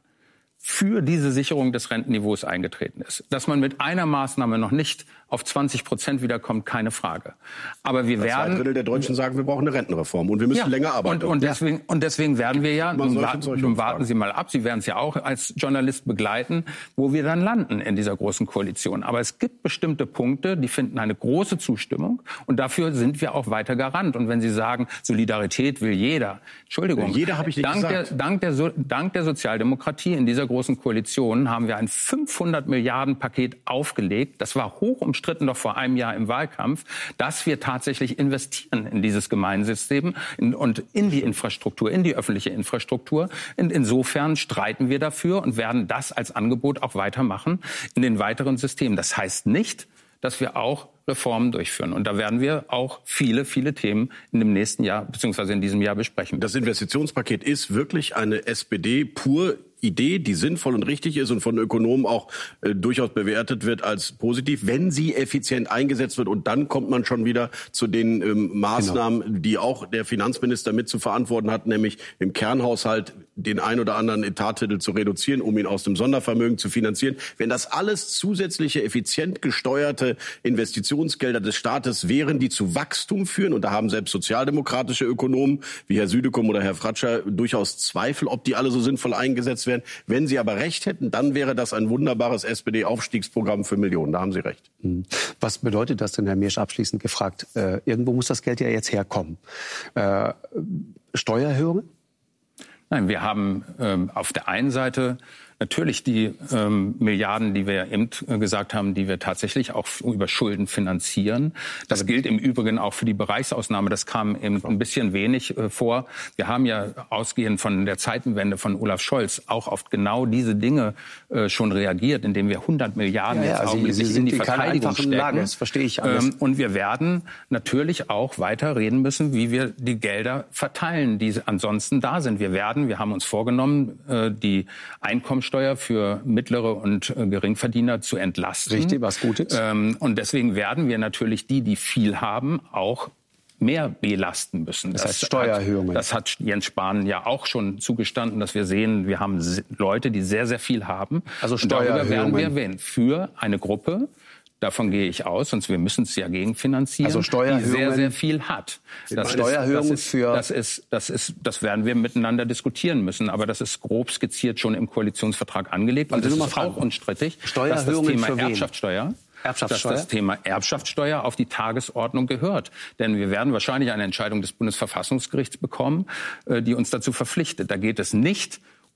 für diese Sicherung des Rentenniveaus eingetreten ist. Dass man mit einer Maßnahme noch nicht auf zwanzig Prozent wiederkommt, keine Frage. Aber wir werden... Zwei Drittel der Deutschen sagen, wir brauchen eine Rentenreform und wir müssen ja, länger arbeiten. Und, und, deswegen, und deswegen werden wir ja, nun, wa nun warten Sie mal ab, Sie werden es ja auch als Journalist begleiten, wo wir dann landen in dieser großen Koalition. Aber es gibt bestimmte Punkte, die finden eine große Zustimmung und dafür sind wir auch weiter Garant. Und wenn Sie sagen, Solidarität will jeder, Entschuldigung, jeder habe ich nicht dank, gesagt. Der, dank, der so dank der Sozialdemokratie in dieser großen Koalition haben wir ein fünfhundert Milliarden Paket aufgelegt. Das war hoch umstritten noch vor einem Jahr im Wahlkampf, dass wir tatsächlich investieren in dieses Gemeinsystem in, und in die Infrastruktur, in die öffentliche Infrastruktur. Und insofern streiten wir dafür und werden das als Angebot auch weitermachen in den weiteren Systemen. Das heißt nicht, dass wir auch Reformen durchführen. Und da werden wir auch viele, viele Themen in dem nächsten Jahr bzw. in diesem Jahr besprechen. Das Investitionspaket ist wirklich eine S P D pur Idee, die sinnvoll und richtig ist und von Ökonomen auch äh, durchaus bewertet wird als positiv, wenn sie effizient eingesetzt wird. Und dann kommt man schon wieder zu den ähm, Maßnahmen, genau. die auch der Finanzminister mit zu verantworten hat, nämlich im Kernhaushalt den ein oder anderen Etattitel zu reduzieren, um ihn aus dem Sondervermögen zu finanzieren. Wenn das alles zusätzliche, effizient gesteuerte Investitionsgelder des Staates wären, die zu Wachstum führen, und da haben selbst sozialdemokratische Ökonomen wie Herr Südekum oder Herr Fratscher durchaus Zweifel, ob die alle so sinnvoll eingesetzt werden. Wenn Sie aber recht hätten, dann wäre das ein wunderbares S P D-Aufstiegsprogramm für Millionen. Da haben Sie recht. Was bedeutet das denn, Herr Miersch, abschließend gefragt? Äh, irgendwo muss das Geld ja jetzt herkommen. Äh, Steuererhöhungen? Nein, wir haben ähm, auf der einen Seite natürlich die ähm, Milliarden, die wir ja eben äh, gesagt haben, die wir tatsächlich auch über Schulden finanzieren. Das gilt im Übrigen auch für die Bereichsausnahme. Das kam eben ein bisschen wenig äh, vor. Wir haben ja ausgehend von der Zeitenwende von Olaf Scholz auch auf genau diese Dinge äh, schon reagiert, indem wir hundert Milliarden ja, ja, jetzt augenblicklich in die Verteidigung stecken. Lage, das verstehe ich alles. Ähm, und wir werden natürlich auch weiter reden müssen, wie wir die Gelder verteilen, die ansonsten da sind. Wir werden, wir haben uns vorgenommen, äh, die Einkommenssteuer für mittlere und äh, Geringverdiener zu entlasten. Richtig, was Gutes. Ähm, und deswegen werden wir natürlich die, die viel haben, auch mehr belasten müssen. Das heißt Steuererhöhungen. Hat, das hat Jens Spahn ja auch schon zugestanden, dass wir sehen, wir haben Leute, die sehr, sehr viel haben. Also Steuererhöhungen. Und darüber werden wir wählen. Für eine Gruppe, davon gehe ich aus, sonst wir müssen es ja gegenfinanzieren, also die sehr, sehr viel hat. Das Steuererhöhungen ist, für das ist, das ist, das werden wir miteinander diskutieren müssen. Aber das ist grob skizziert schon im Koalitionsvertrag angelegt. Und das ist auch unstrittig, dass das Thema Erbschaftssteuer, Erbschaftssteuer? dass das Thema Erbschaftssteuer auf die Tagesordnung gehört. Denn wir werden wahrscheinlich eine Entscheidung des Bundesverfassungsgerichts bekommen, die uns dazu verpflichtet. Da geht es nicht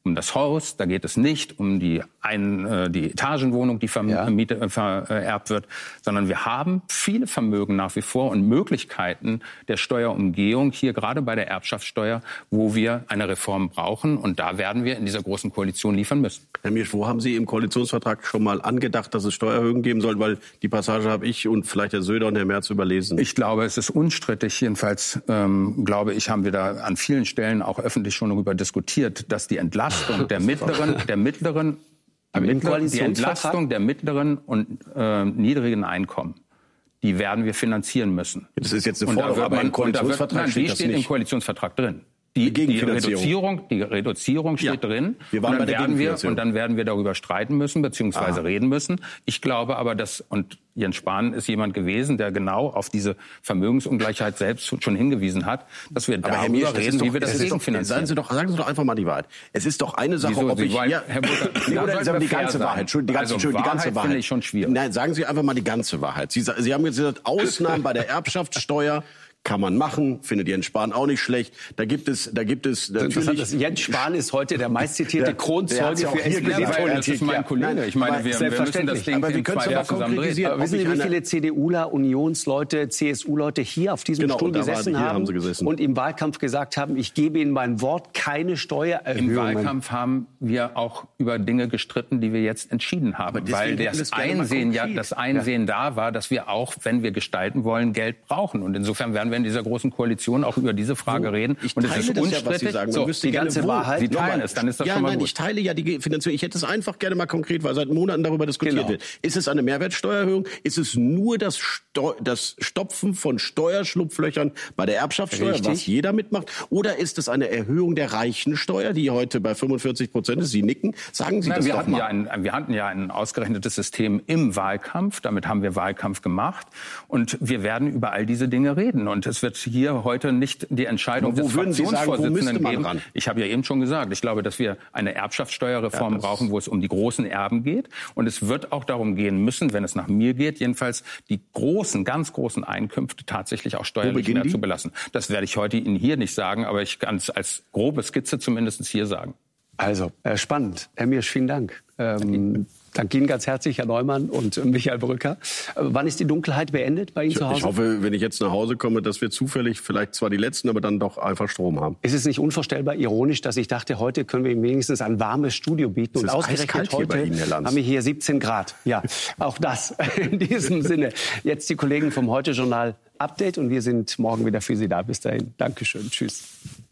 um das Haus, da geht es nicht um die, ein, äh, die Etagenwohnung, die vermiete, ja. äh, vererbt wird, sondern wir haben viele Vermögen nach wie vor und Möglichkeiten der Steuerumgehung, hier gerade bei der Erbschaftssteuer, wo wir eine Reform brauchen. Und da werden wir in dieser großen Koalition liefern müssen. Herr Miersch, wo haben Sie im Koalitionsvertrag schon mal angedacht, dass es Steuererhöhungen geben soll? Weil die Passage habe ich und vielleicht Herr Söder und Herr Merz überlesen. Ich glaube, es ist unstrittig. Jedenfalls, ähm, glaube ich, haben wir da an vielen Stellen auch öffentlich schon darüber diskutiert, dass die Entlastung der mittleren, der mittleren, mittleren die Entlastung der mittleren und äh, niedrigen Einkommen, die werden wir finanzieren müssen. Das ist jetzt eine Forderung, aber im Koalitionsvertrag steht das nicht. Die steht im Koalitionsvertrag drin. Die, die, Reduzierung, die Reduzierung steht ja. drin. Wir waren und, dann bei der werden wir, und dann werden wir darüber streiten müssen, beziehungsweise ah. reden müssen. Ich glaube aber, dass, und Jens Spahn ist jemand gewesen, der genau auf diese Vermögensungleichheit selbst schon hingewiesen hat, dass wir darüber Miersch, reden, doch, wie wir das gegenfinanzieren. Sagen Sie doch, sagen Sie doch einfach mal die Wahrheit. Es ist doch eine Sache, Wieso, ob ich... Wollen, ja, Herr Butter, nee, oder sagen die ganze Wahrheit. Entschuldigung, die ganze, also, die ganze Wahrheit. finde ich schon schwierig. Nein, sagen Sie einfach mal die ganze Wahrheit. Sie, Sie haben jetzt gesagt, Ausnahmen bei der Erbschaftssteuer kann man machen, findet Jens Spahn auch nicht schlecht. Da gibt es, da gibt es natürlich... Jens Spahn ist heute der meistzitierte Kronzeuge für S P D-Politik. Das ist mein Kollege. Ich meine, wir, wir müssen das Ding aber wir können es doch mal konkretisieren. Wissen Sie, wie viele CDUler, Unionsleute, C S U-Leute hier auf diesem genau, Stuhl gesessen haben, haben sie gesessen. und im Wahlkampf gesagt haben, ich gebe Ihnen mein Wort, keine Steuererhöhungen. Im Wahlkampf haben wir auch über Dinge gestritten, die wir jetzt entschieden haben. Weil das Einsehen, ja, das Einsehen ja. da war, dass wir auch, wenn wir gestalten wollen, Geld brauchen. Und insofern werden wir in dieser großen Koalition auch über diese Frage wo? reden. Ich und es ist unstrittig. Ja, so, die ganze Wahrheit. Sie teilen es, dann ist das ja, schon mal nein, gut. Ich teile ja die Finanzierung. Ich hätte es einfach gerne mal konkret, weil seit Monaten darüber diskutiert genau. wird. Ist es eine Mehrwertsteuererhöhung? Ist es nur das, Steu- das Stopfen von Steuerschlupflöchern bei der Erbschaftssteuer, Richtig. was jeder mitmacht? Oder ist es eine Erhöhung der Reichensteuer, die heute bei fünfundvierzig Prozent ist? Sie nicken. Sagen Sie nein, das wir doch hatten mal. Ja ein, wir hatten ja ein ausgerechnetes System im Wahlkampf. Damit haben wir Wahlkampf gemacht. Und wir werden über all diese Dinge reden. Und es wird hier heute nicht die Entscheidung des Fraktionsvorsitzenden geben. Ran? Ich habe ja eben schon gesagt, ich glaube, dass wir eine Erbschaftssteuerreform ja, brauchen, wo es um die großen Erben geht. Und es wird auch darum gehen müssen, wenn es nach mir geht, jedenfalls die großen, ganz großen Einkünfte tatsächlich auch steuerlich mehr die? zu belassen. Das werde ich heute Ihnen hier nicht sagen, aber ich kann es als grobe Skizze zumindest hier sagen. Also, äh, spannend. Herr Miersch, vielen Dank. Ähm, Danke Ihnen ganz herzlich, Herr Neumann und Michael Brücker. Äh, wann ist die Dunkelheit beendet bei Ihnen ich, zu Hause? Ich hoffe, wenn ich jetzt nach Hause komme, dass wir zufällig vielleicht zwar die Letzten, aber dann doch einfach Strom haben. Ist es nicht unvorstellbar ironisch, dass ich dachte, heute können wir ihm wenigstens ein warmes Studio bieten? Es und ausgerechnet heute bei Ihnen, Herr Lanz. Haben wir hier siebzehn Grad. Ja, auch das in diesem Sinne. Jetzt die Kollegen vom Heute-Journal Update und wir sind morgen wieder für Sie da. Bis dahin. Dankeschön. Tschüss.